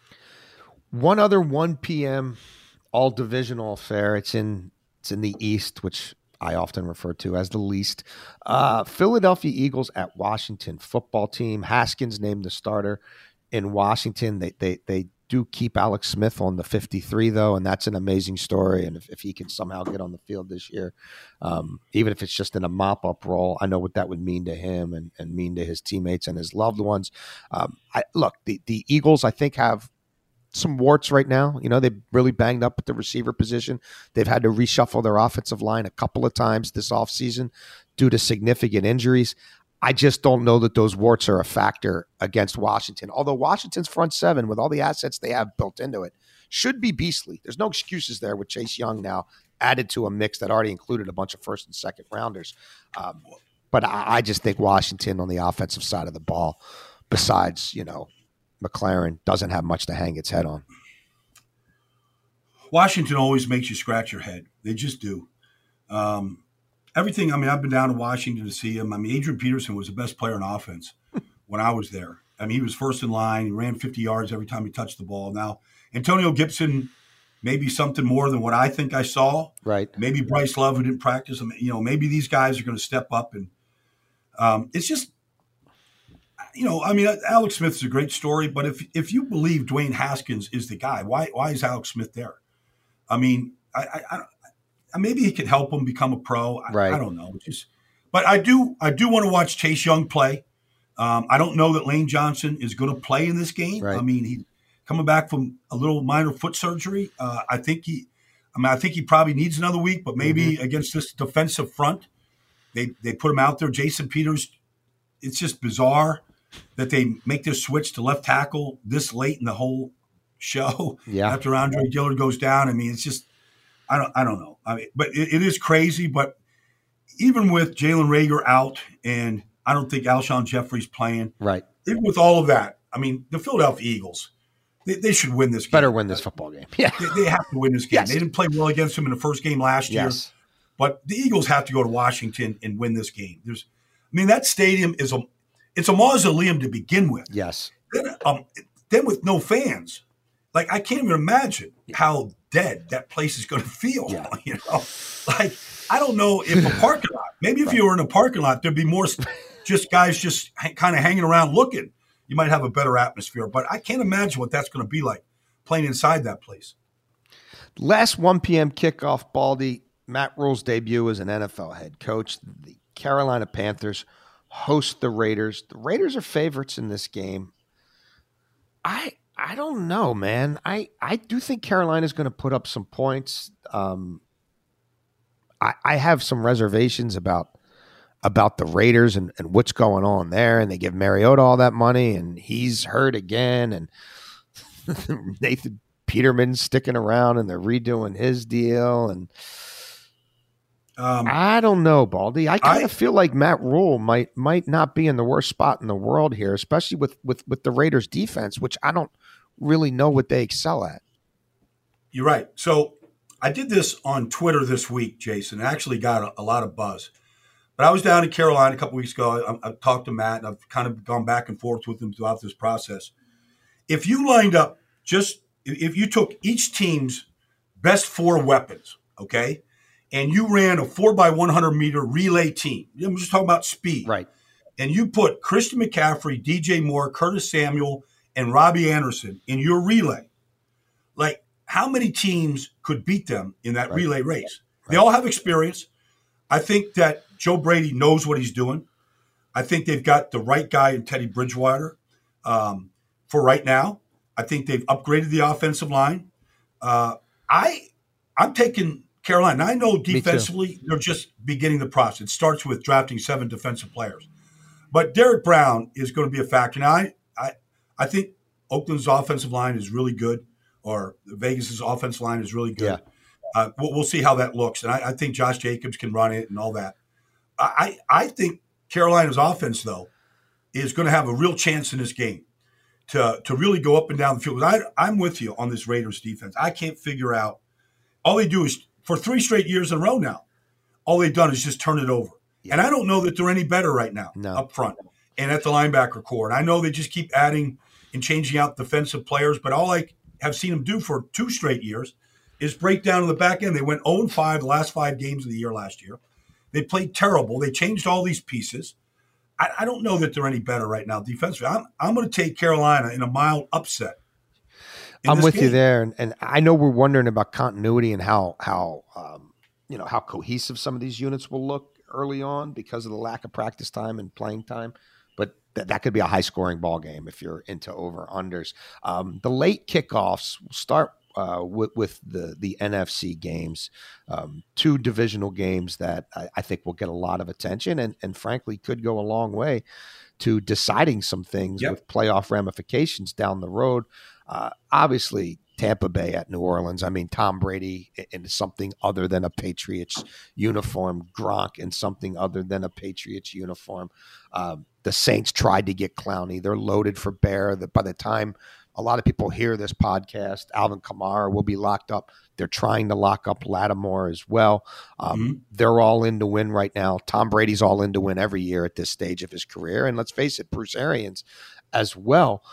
One other 1 p.m. all-divisional affair. It's in the East, which I often refer to as the least. Philadelphia Eagles at Washington football team. Haskins named the starter in Washington. They do keep Alex Smith on the 53, though, and that's an amazing story. And if he can somehow get on the field this year, even if it's just in a mop-up role, I know what that would mean to him and mean to his teammates and his loved ones. Look, the Eagles, I think, have some warts right now. They've really banged up at the receiver position. They've had to reshuffle their offensive line a couple of times this offseason due to significant injuries. I just don't know that those warts are a factor against Washington. Although Washington's front seven, with all the assets they have built into it, should be beastly. There's no excuses there with Chase Young now added to a mix that already included a bunch of first and second rounders. But I just think Washington on the offensive side of the ball, besides, McLaren, doesn't have much to hang its head on. Washington always makes you scratch your head. They just do. Everything, I've been down to Washington to see him. Adrian Peterson was the best player on offense when I was there. He was first in line. He ran 50 yards every time he touched the ball. Now, Antonio Gibson, maybe something more than what I think I saw. Right. Maybe Bryce Love, who didn't practice. Maybe these guys are going to step up. And it's just, Alex Smith is a great story. But if you believe Dwayne Haskins is the guy, why is Alex Smith there? Maybe he could help him become a pro. Right. I don't know. But I do want to watch Chase Young play. I don't know that Lane Johnson is going to play in this game. Right. He's coming back from a little minor foot surgery. I think he probably needs another week, but maybe against this defensive front, They put him out there. Jason Peters, it's just bizarre that they make this switch to left tackle this late in the whole show. Yeah. After Andre Dillard goes down. I mean, it's just I don't know. I mean, but it is crazy. But even with Jalen Reagor out, and I don't think Alshon Jeffrey's playing. Right. Even with all of that, I mean, the Philadelphia Eagles, they should win this game. Better win this football game. Yeah. They have to win this game. Yes. They didn't play well against them in the first game last year. Yes. But the Eagles have to go to Washington and win this game. That stadium it's a mausoleum to begin with. Yes. Then with no fans, like I can't even imagine how dead that place is going to feel. Yeah. You know, like I don't know if a parking lot. Maybe if you were in a parking lot, there'd be more just guys just kind of hanging around looking. You might have a better atmosphere, but I can't imagine what that's going to be like playing inside that place. Last 1 p.m. kickoff, Baldy. Matt Rule's debut as an NFL head coach. The Carolina Panthers host the Raiders. The Raiders are favorites in this game. I don't know, man. I do think Carolina's going to put up some points. I have some reservations about the Raiders and what's going on there. And they give Mariota all that money, and he's hurt again. And Nathan Peterman's sticking around, and they're redoing his deal. And I don't know, Baldy. I kind of feel like Matt Rule might not be in the worst spot in the world here, especially with the Raiders defense, which I don't really know what they excel at. You're right. So I did this on Twitter this week, Jason. It actually got a lot of buzz. But I was down in Carolina a couple weeks ago. I talked to Matt, and I've kind of gone back and forth with him throughout this process. If you lined up if you took each team's best 4 weapons, okay, and you ran a 4x100 meter relay team. I'm just talking about speed. Right. And you put Christian McCaffrey, DJ Moore, Curtis Samuel, and Robbie Anderson in your relay. Like, how many teams could beat them in that relay race? Right. They all have experience. I think that Joe Brady knows what he's doing. I think they've got the right guy in Teddy Bridgewater for right now. I think they've upgraded the offensive line. I'm taking Carolina. I know defensively they're just beginning the process. It starts with drafting 7 defensive players. But Derek Brown is going to be a factor. Now, I think Oakland's offensive line is really good, or Vegas's offensive line is really good. Yeah. We'll see how that looks. And I think Josh Jacobs can run it and all that. I think Carolina's offense, though, is going to have a real chance in this game to really go up and down the field. I'm with you on this Raiders defense. I can't figure out. All they do is, for 3 straight years in a row now, all they've done is just turn it over. Yeah. And I don't know that they're any better right now up front and at the linebacker core. And I know they just keep adding and changing out defensive players, but all I have seen them do for 2 straight years is break down in the back end. They went 0-5 the last 5 games of the year last year. They played terrible. They changed all these pieces. I don't know that they're any better right now defensively. I'm going to take Carolina in a mild upset. I'm with you there, and I know we're wondering about continuity and how cohesive some of these units will look early on because of the lack of practice time and playing time. But that could be a high-scoring ball game if you're into over-unders. The late kickoffs will start with the NFC games, 2 divisional games that I think will get a lot of attention and frankly could go a long way to deciding some things with playoff ramifications down the road. Obviously, Tampa Bay at New Orleans. I mean, Tom Brady in something other than a Patriots uniform, Gronk in something other than a Patriots uniform. The Saints tried to get Clowney. They're loaded for bear. By the time a lot of people hear this podcast, Alvin Kamara will be locked up. They're trying to lock up Lattimore as well. They're all in to win right now. Tom Brady's all in to win every year at this stage of his career. And let's face it, Bruce Arians as well.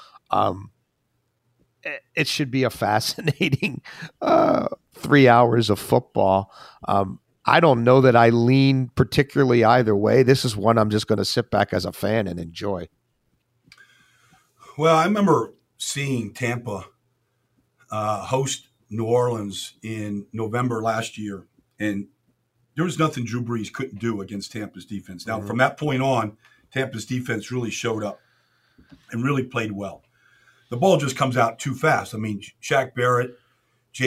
It should be a fascinating 3 hours of football. I don't know that I lean particularly either way. This is one I'm just going to sit back as a fan and enjoy. Well, I remember seeing Tampa host New Orleans in November last year, and there was nothing Drew Brees couldn't do against Tampa's defense. Now, from that point on, Tampa's defense really showed up and really played well. The ball just comes out too fast. I mean, Shaq Barrett,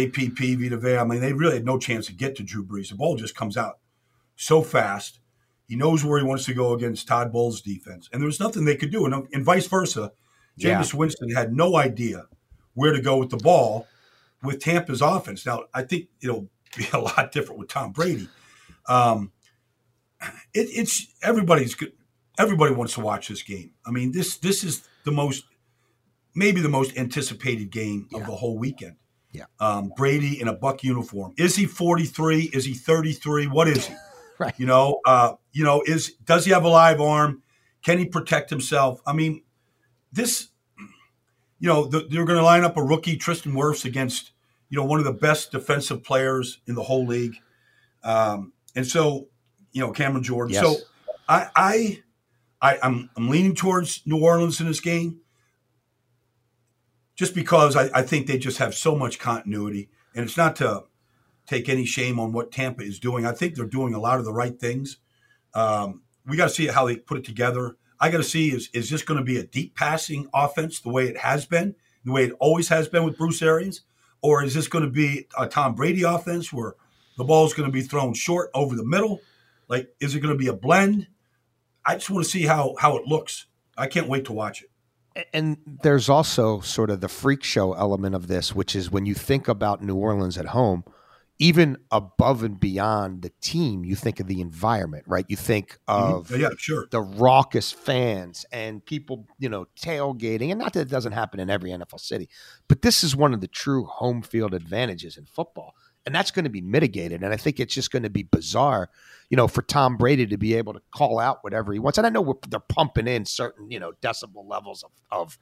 JPP, Vita Vea, I mean, they really had no chance to get to Drew Brees. The ball just comes out so fast. He knows where he wants to go against Todd Bowles' defense. And there was nothing they could do. And vice versa, Jameis Winston had no idea where to go with the ball with Tampa's offense. Now, I think it'll be a lot different with Tom Brady. It's everybody's good. Everybody wants to watch this game. I mean, this is maybe the most anticipated game of the whole weekend. Yeah. Brady in a Buck uniform. Is he 43? Is he 33? What is he? Right. Does he have a live arm? Can he protect himself? I mean, they're going to line up a rookie, Tristan Wirfs, against, one of the best defensive players in the whole league. And so, Cameron Jordan. Yes. So I'm leaning towards New Orleans in this game just because I think they just have so much continuity. And it's not to take any shame on what Tampa is doing. I think they're doing a lot of the right things. We got to see how they put it together. I got to see, is this going to be a deep passing offense the way it has been, the way it always has been with Bruce Arians? Or is this going to be a Tom Brady offense where the ball is going to be thrown short over the middle? Like, is it going to be a blend? I just want to see how it looks. I can't wait to watch it. And there's also sort of the freak show element of this, which is when you think about New Orleans at home, even above and beyond the team, you think of the environment, right? You think of the raucous fans and people, tailgating. And not that it doesn't happen in every NFL city, but this is one of the true home field advantages in football. And that's going to be mitigated. And I think it's just going to be bizarre, for Tom Brady to be able to call out whatever he wants. And I know they're pumping in certain, decibel levels of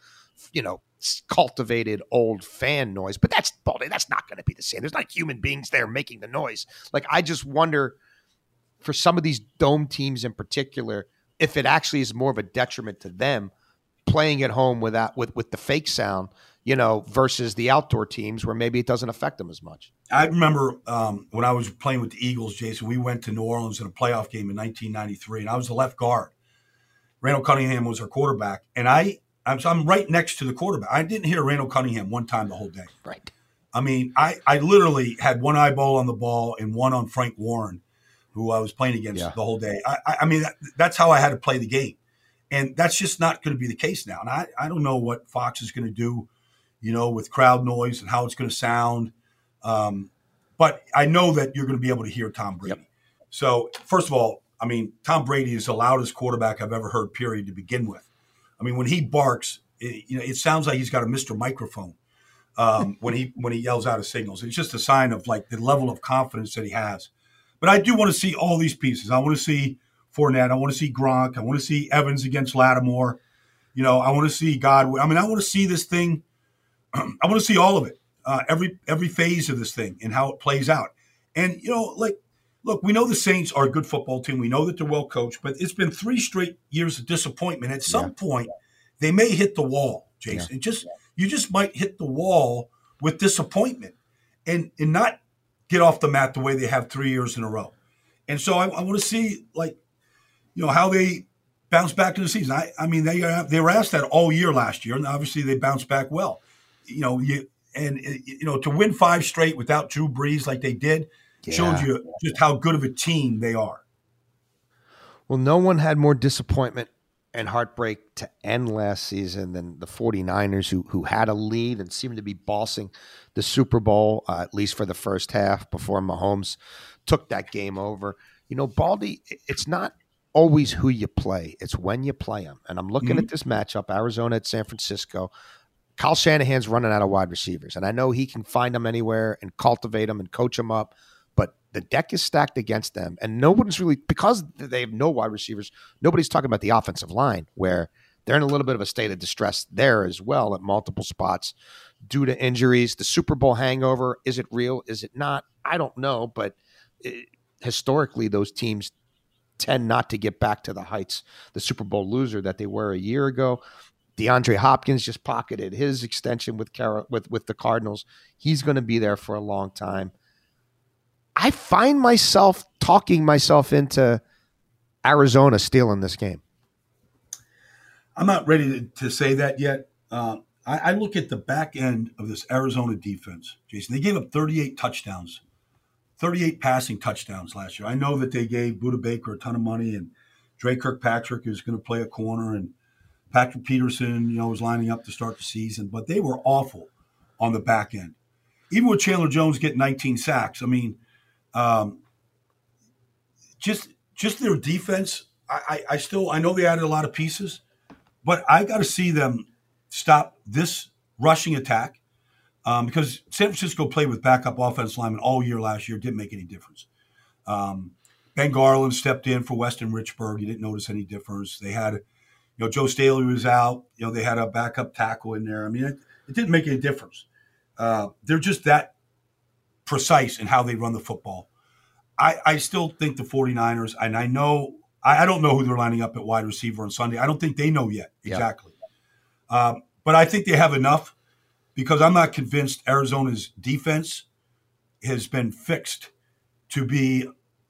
cultivated old fan noise, but that's not going to be the same. There's not human beings there making the noise. Like, I just wonder for some of these dome teams in particular, if it actually is more of a detriment to them playing at home with the fake sound, versus the outdoor teams where maybe it doesn't affect them as much. I remember when I was playing with the Eagles, Jason, we went to New Orleans in a playoff game in 1993, and I was the left guard. Randall Cunningham was our quarterback, and I'm right next to the quarterback. I didn't hear Randall Cunningham one time the whole day. Right. I mean, I literally had one eyeball on the ball and one on Frank Warren, who I was playing against the whole day. I mean, that's how I had to play the game. And that's just not going to be the case now. And I don't know what Fox is going to do, with crowd noise and how it's going to sound. But I know that you're going to be able to hear Tom Brady. Yep. So, first of all, I mean, Tom Brady is the loudest quarterback I've ever heard, period, to begin with. I mean, when he barks, it sounds like he's got a Mr. Microphone when he yells out his signals. It's just a sign of, like, the level of confidence that he has. But I do want to see all these pieces. I want to see Fournette. I want to see Gronk. I want to see Evans against Lattimore. I want to see Godwin. I mean, I want to see this thing. I want to see all of it, every phase of this thing and how it plays out. And, look, we know the Saints are a good football team. We know that they're well coached, but it's been 3 straight years of disappointment. At some point, they may hit the wall, Jason. Yeah. You just might hit the wall with disappointment and not get off the mat the way they have 3 years in a row. And so I want to see, how they bounce back in the season. I mean, they were asked that all year last year, and obviously they bounced back well. To win 5 straight without Drew Brees like they did shows you just how good of a team they are. Well, no one had more disappointment and heartbreak to end last season than the 49ers, who had a lead and seemed to be bossing the Super Bowl, at least for the first half, before Mahomes took that game over. Baldy, it's not always who you play. It's when you play them. And I'm looking at this matchup, Arizona at San Francisco. Kyle Shanahan's running out of wide receivers, and I know he can find them anywhere and cultivate them and coach them up, but the deck is stacked against them, and no one's really, because they have no wide receivers, nobody's talking about the offensive line, where they're in a little bit of a state of distress there as well at multiple spots due to injuries. The Super Bowl hangover, is it real? Is it not? I don't know, but historically those teams tend not to get back to the heights, the Super Bowl loser that they were a year ago. DeAndre Hopkins just pocketed his extension with the Cardinals. He's going to be there for a long time. I find myself talking myself into Arizona stealing this game. I'm not ready to say that yet. I look at the back end of this Arizona defense, Jason. They gave up 38 touchdowns 38 passing touchdowns last year. I know that they gave Budda Baker a ton of money, and Dre Kirkpatrick is going to play a corner, and Patrick Peterson, was lining up to start the season. But they were awful on the back end. Even with Chandler Jones getting 19 sacks, I mean, just their defense. I know they added a lot of pieces, but I got to see them stop this rushing attack. Because San Francisco played with backup offensive linemen all year last year, didn't make any difference. Ben Garland stepped in for Weston Richburg. You didn't notice any difference. They had, Joe Staley was out. They had a backup tackle in there. I mean, it didn't make any difference. They're just that precise in how they run the football. I still think the 49ers, and I don't know who they're lining up at wide receiver on Sunday. I don't think they know yet exactly. But I think they have enough. Because I'm not convinced Arizona's defense has been fixed to be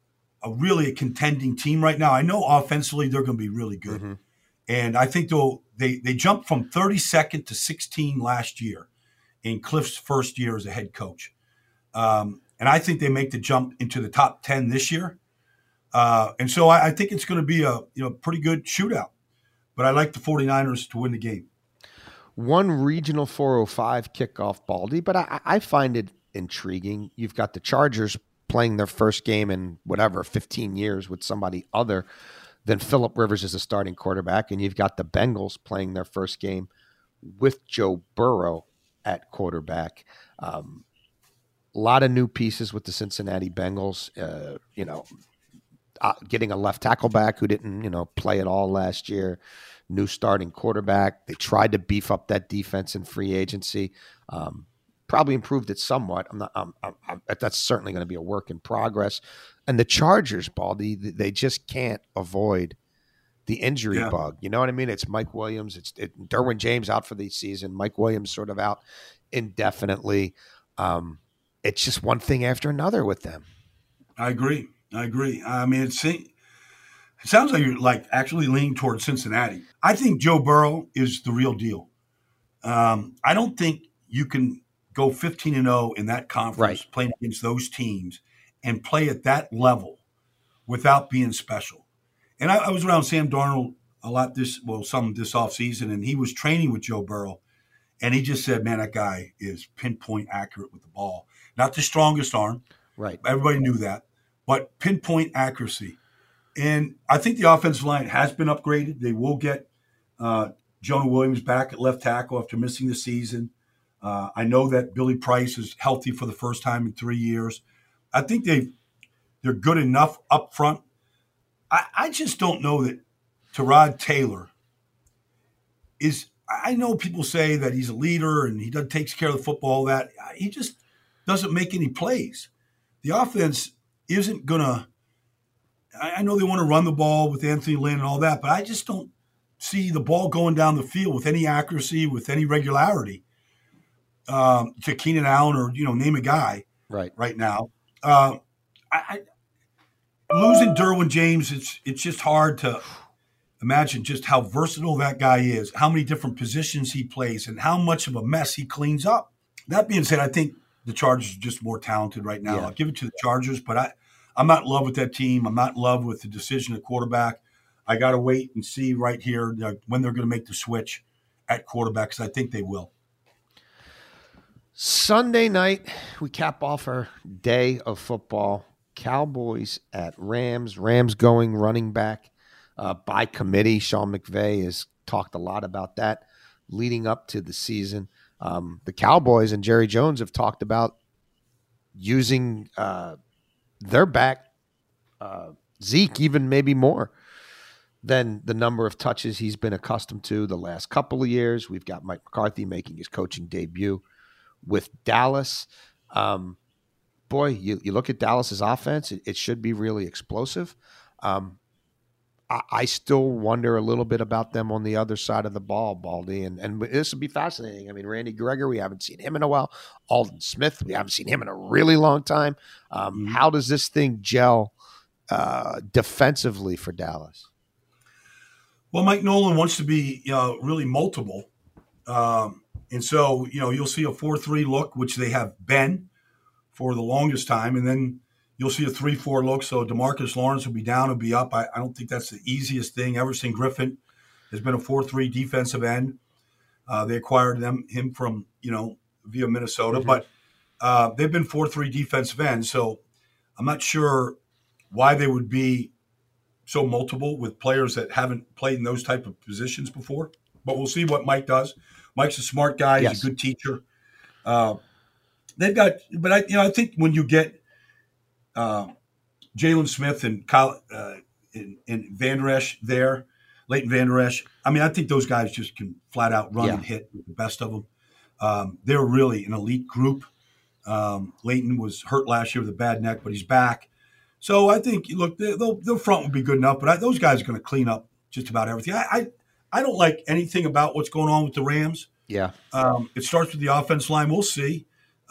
a contending team right now. I know offensively they're going to be really good. Mm-hmm. And I think they jumped from 32nd to 16 last year in Cliff's first year as a head coach. And I think they make the jump into the top 10 this year. And so I think it's going to be a pretty good shootout. But I like the 49ers to win the game. One regional 405 kickoff, Baldy, but I find it intriguing. You've got the Chargers playing their first game in 15 years with somebody other than Phillip Rivers as a starting quarterback, and you've got the Bengals playing their first game with Joe Burrow at quarterback. A lot of new pieces with the Cincinnati Bengals. Getting a left tackle back who didn't play at all last year. New starting quarterback. They tried to beef up that defense in free agency. Probably improved it somewhat. That's certainly going to be a work in progress. And the Chargers, Baldy, they just can't avoid the injury bug. You know what I mean? It's Mike Williams. It's Derwin James out for the season. Mike Williams sort of out indefinitely. It's just one thing after another with them. I agree. I mean, it sounds like you're actually leaning towards Cincinnati. I think Joe Burrow is the real deal. I don't think you can go 15-0 in that conference playing against those teams and play at that level without being special. And I was around Sam Darnold a lot some this offseason, and he was training with Joe Burrow. And he just said, man, that guy is pinpoint accurate with the ball. Not the strongest arm. Right. Everybody knew that. But pinpoint accuracy. And I think the offensive line has been upgraded. They will get Jonah Williams back at left tackle after missing the season. I know that Billy Price is healthy for the first time in 3 years. I think they're good enough up front. I just don't know that Tyrod Taylor is – I know people say that he's a leader and he takes care of the football, all that. He just doesn't make any plays. The offense isn't going to – I know they want to run the ball with Anthony Lynn and all that, but I just don't see the ball going down the field with any accuracy, with any regularity to Keenan Allen or, name a guy right now. Losing Derwin James, it's just hard to imagine just how versatile that guy is, how many different positions he plays, and how much of a mess he cleans up. That being said, I think the Chargers are just more talented right now. Yeah. I'll give it to the Chargers, but I'm not in love with that team. I'm not in love with the decision at quarterback. I got to wait and see right here when they're going to make the switch at quarterback, because I think they will. Sunday night, we cap off our day of football. Cowboys at Rams. Rams going running back by committee. Sean McVay has talked a lot about that leading up to the season. The Cowboys and Jerry Jones have talked about using their back, Zeke, even maybe more than the number of touches he's been accustomed to the last couple of years. We've got Mike McCarthy making his coaching debut with Dallas. Boy, you look at Dallas's offense, it should be really explosive. I still wonder a little bit about them on the other side of the ball, Baldy, and this will be fascinating. I mean, Randy Gregory, we haven't seen him in a while. Aldon Smith, we haven't seen him in a really long time. How does this thing gel defensively for Dallas? Well, Mike Nolan wants to be really multiple. And so, you'll see a 4-3 look, which they have been for the longest time. And then you'll see a 3-4 look. So DeMarcus Lawrence will be down and be up. I don't think that's the easiest thing. Everson Griffin has been a 4-3 defensive end. They acquired him from, via Minnesota. But they've been 4-3 defensive ends. So I'm not sure why they would be so multiple with players that haven't played in those type of positions before. But we'll see what Mike does. Mike's a smart guy. He's a good teacher. They've got – but I think when you get Jalen Smith and Van Der Esch there, Leighton Van Der Esch, I think those guys just can flat out run and hit with the best of them. They're really an elite group. Leighton was hurt last year with a bad neck, but he's back. So I think, look, their front will be good enough, but those guys are going to clean up just about everything. I don't like anything about what's going on with the Rams. Yeah. It starts with the offense line. We'll see.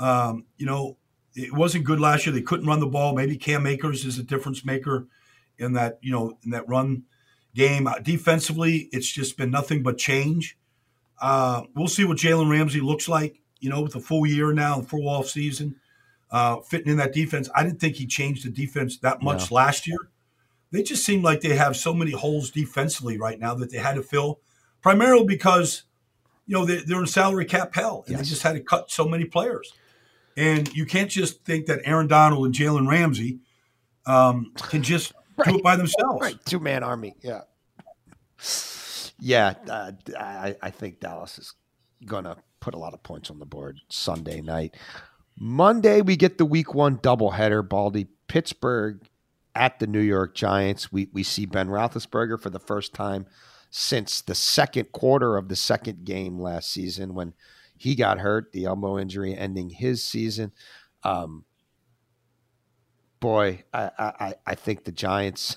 It wasn't good last year. They couldn't run the ball. Maybe Cam Akers is a difference maker in that, in that run game. Defensively, it's just been nothing but change. We'll see what Jalen Ramsey looks like, with a full year now, full off season, fitting in that defense. I didn't think he changed the defense that much last year. They just seem like they have so many holes defensively right now that they had to fill, primarily because, they're in salary cap hell, and they just had to cut so many players. And you can't just think that Aaron Donald and Jalen Ramsey can just do it by themselves. Right, two-man army, yeah. Yeah, I think Dallas is going to put a lot of points on the board Sunday night. Monday, we get the Week 1 doubleheader, Baldy. Pittsburgh at the New York Giants. We see Ben Roethlisberger for the first time since the second quarter of the second game last season when he got hurt, the elbow injury ending his season. Boy, I think the Giants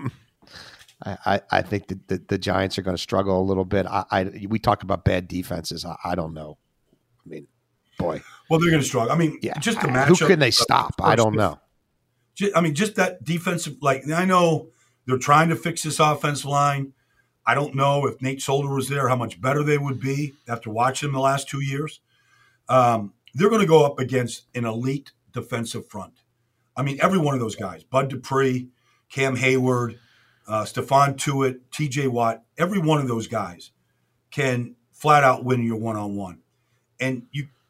I think the Giants are going to struggle a little bit. We talk about bad defenses. I don't know. Boy. Well, they're going to struggle. Just the matchup. Who can they stop? I don't know. Just that defensive. I know they're trying to fix this offensive line. I don't know if Nate Solder was there, how much better they would be after watching them the last 2 years. They're going to go up against an elite defensive front. Every one of those guys, Bud Dupree, Cam Hayward, Stephon Tuitt, TJ Watt, every one of those guys can flat out win your one-on-one. And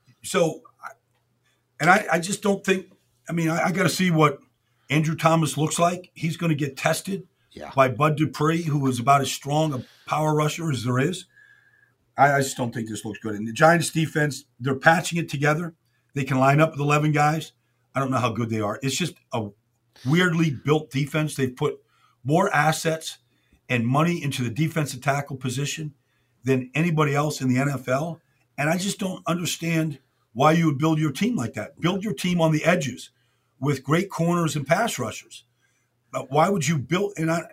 I just don't think, I got to see what Andrew Thomas looks like. He's going to get tested by Bud Dupree, who is about as strong a power rusher as there is. I just don't think this looks good. And the Giants defense, they're patching it together. They can line up with 11 guys. I don't know how good they are. It's just a weirdly built defense. They've put more assets and money into the defensive tackle position than anybody else in the NFL. And I just don't understand why you would build your team like that. Build your team on the edges with great corners and pass rushers. Why would you build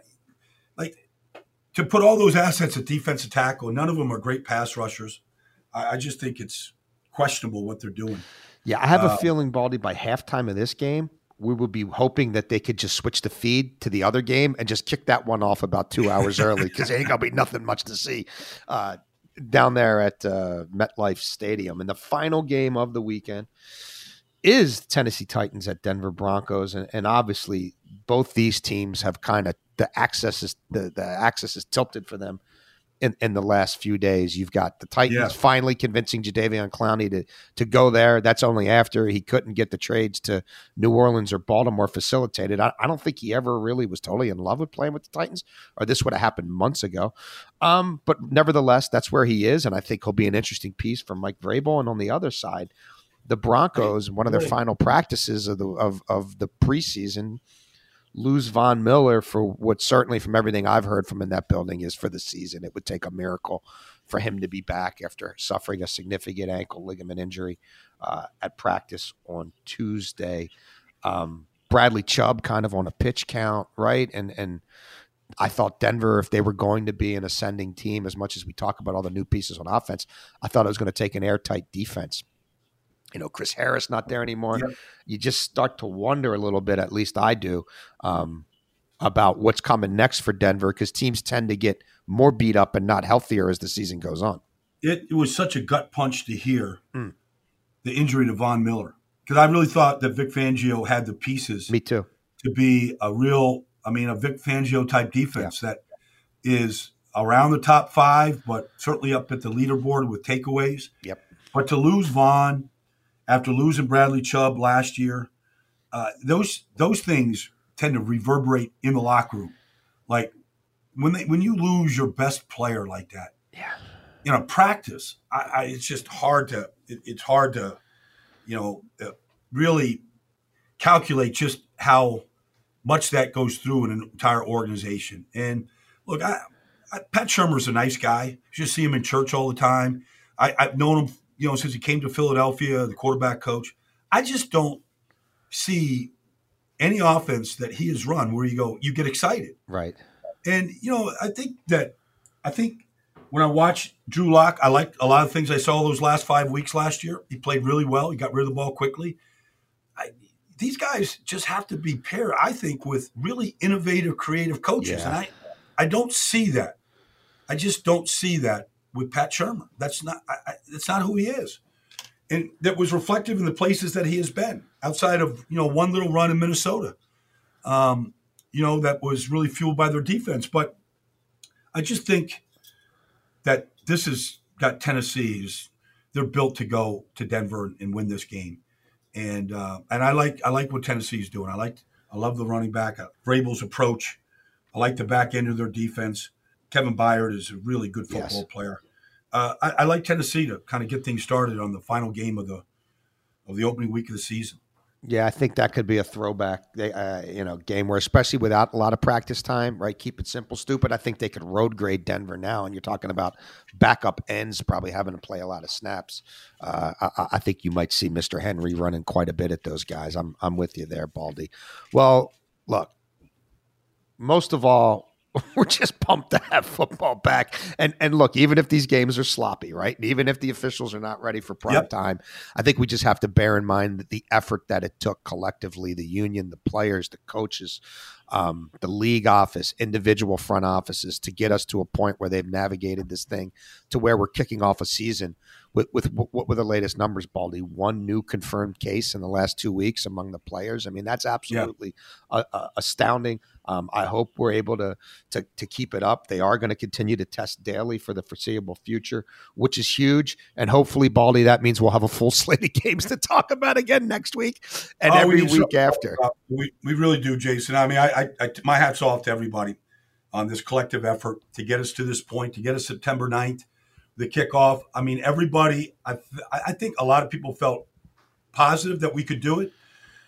to put all those assets at defensive tackle? None of them are great pass rushers. I just think it's questionable what they're doing. Yeah, I have a feeling, Baldy, by halftime of this game, we will be hoping that they could just switch the feed to the other game and just kick that one off about 2 hours early because there ain't going to be nothing much to see down there at MetLife Stadium. And the final game of the weekend is Tennessee Titans at Denver Broncos. And obviously, both these teams have kind of the axis is tilted for them in the last few days. You've got the Titans finally convincing Jadeveon Clowney to go there. That's only after he couldn't get the trades to New Orleans or Baltimore facilitated. I don't think he ever really was totally in love with playing with the Titans, or this would have happened months ago. But nevertheless, that's where he is, and I think he'll be an interesting piece for Mike Vrabel. And on the other side, the Broncos, one of their final practices of the preseason, lose Von Miller for what certainly from everything I've heard from in that building is for the season. It would take a miracle for him to be back after suffering a significant ankle ligament injury at practice on Tuesday. Bradley Chubb kind of on a pitch count, right? And I thought Denver, if they were going to be an ascending team, as much as we talk about all the new pieces on offense, I thought it was going to take an airtight defense. Chris Harris not there anymore. Yep. You just start to wonder a little bit, at least I do, about what's coming next for Denver because teams tend to get more beat up and not healthier as the season goes on. It was such a gut punch to hear the injury to Von Miller. because I really thought that Vic Fangio had the pieces. Me too. To be a Vic Fangio type defense that is around the top 5, but certainly up at the leaderboard with takeaways. Yep. But to lose Vaughn after losing Bradley Chubb last year, those things tend to reverberate in the locker room. Like when you lose your best player like that, practice, it's just hard to really calculate just how much that goes through in an entire organization. And look, Pat Shurmur's a nice guy. You just see him in church all the time. I've known him, since he came to Philadelphia, the quarterback coach. I just don't see any offense that he has run where you get excited. Right. And, I think when I watched Drew Lock, I liked a lot of things I saw those last 5 weeks last year. He played really well. He got rid of the ball quickly. These guys just have to be paired, I think, with really innovative, creative coaches. Yeah. And I don't see that. I just don't see that with Pat Shurmur. That's not who he is. And that was reflective in the places that he has been outside of, one little run in Minnesota, that was really fueled by their defense. But I just think that this has got Tennessee's. They're built to go to Denver and win this game. And I like what Tennessee's doing. I love the running back, Vrabel's approach. I like the back end of their defense. Kevin Byard is a really good football player. I like Tennessee to kind of get things started on the final game of the opening week of the season. Yeah, I think that could be a throwback, game where, especially without a lot of practice time, right? Keep it simple, stupid. I think they could road grade Denver now, and you're talking about backup ends probably having to play a lot of snaps. I think you might see Mr. Henry running quite a bit at those guys. I'm with you there, Baldy. Well, look, most of all, we're just pumped to have football back. And look, even if these games are sloppy, right? And even if the officials are not ready for prime time, I think we just have to bear in mind that the effort that it took collectively, the union, the players, the coaches, the league office, individual front offices, to get us to a point where they've navigated this thing to where we're kicking off a season with what were the latest numbers, Baldy? 1 new confirmed case in the last 2 weeks among the players. I mean, that's absolutely astounding. I hope we're able to keep it up. They are going to continue to test daily for the foreseeable future, which is huge. And hopefully, Baldy, that means we'll have a full slate of games to talk about again next week and every week after. We really do, Jason. I mean, I my hat's off to everybody on this collective effort to get us to this point, to get us September 9th, the kickoff. I mean, everybody, I think a lot of people felt positive that we could do it.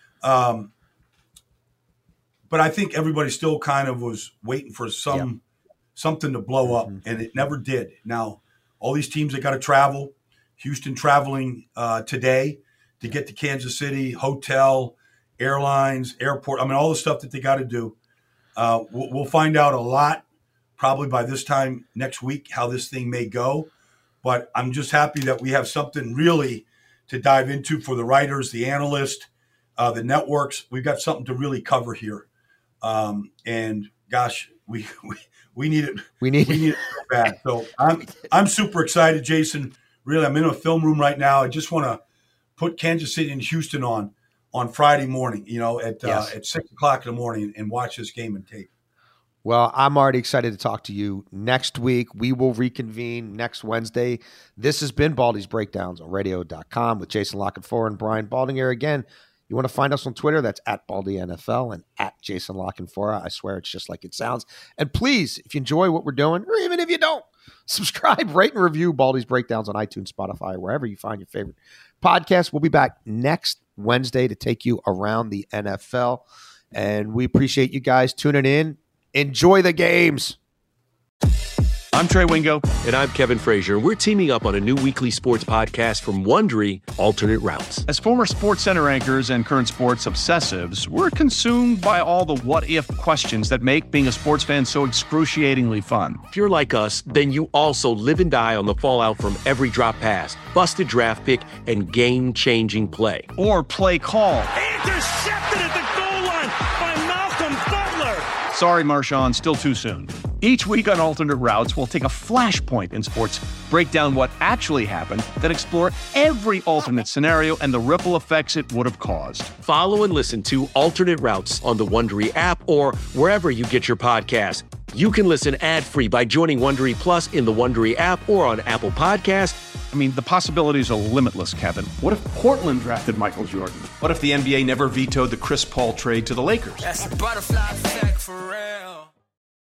But I think everybody still kind of was waiting for something to blow up, and it never did. Now, all these teams that got to travel, Houston traveling today to get to Kansas City, hotel, airlines, airport. I mean, all the stuff that they got to do. We'll find out a lot probably by this time next week how this thing may go. But I'm just happy that we have something really to dive into for the writers, the analysts, the networks. We've got something to really cover here. And gosh, we need it. We need it so bad. So I'm super excited, Jason. Really, I'm in a film room right now. I just want to put Kansas City and Houston on Friday morning, at 6:00 in the morning and watch this game and tape. Well, I'm already excited to talk to you next week. We will reconvene next Wednesday. This has been Baldy's Breakdowns on radio.com with Jason Lockenfora and Brian Baldinger. Again, you want to find us on Twitter, that's at BaldyNFL and at Jason Lockenfora. I swear it's just like it sounds. And please, if you enjoy what we're doing, or even if you don't, subscribe, rate, and review Baldy's Breakdowns on iTunes, Spotify, wherever you find your favorite podcast. We'll be back next Wednesday to take you around the NFL. And we appreciate you guys tuning in. Enjoy the games. I'm Trey Wingo. And I'm Kevin Frazier. We're teaming up on a new weekly sports podcast from Wondery, Alternate Routes. As former Sports Center anchors and current sports obsessives, we're consumed by all the what-if questions that make being a sports fan so excruciatingly fun. If you're like us, then you also live and die on the fallout from every drop pass, busted draft pick, and game-changing play. Or play call. Intercepted at the goal line by Malcolm Butler. Sorry, Marshawn, still too soon. Each week on Alternate Routes, we'll take a flashpoint in sports, break down what actually happened, then explore every alternate scenario and the ripple effects it would have caused. Follow and listen to Alternate Routes on the Wondery app or wherever you get your podcasts. You can listen ad-free by joining Wondery Plus in the Wondery app or on Apple Podcasts. I mean, the possibilities are limitless, Kevin. What if Portland drafted Michael Jordan? What if the NBA never vetoed the Chris Paul trade to the Lakers? That's a butterfly effect for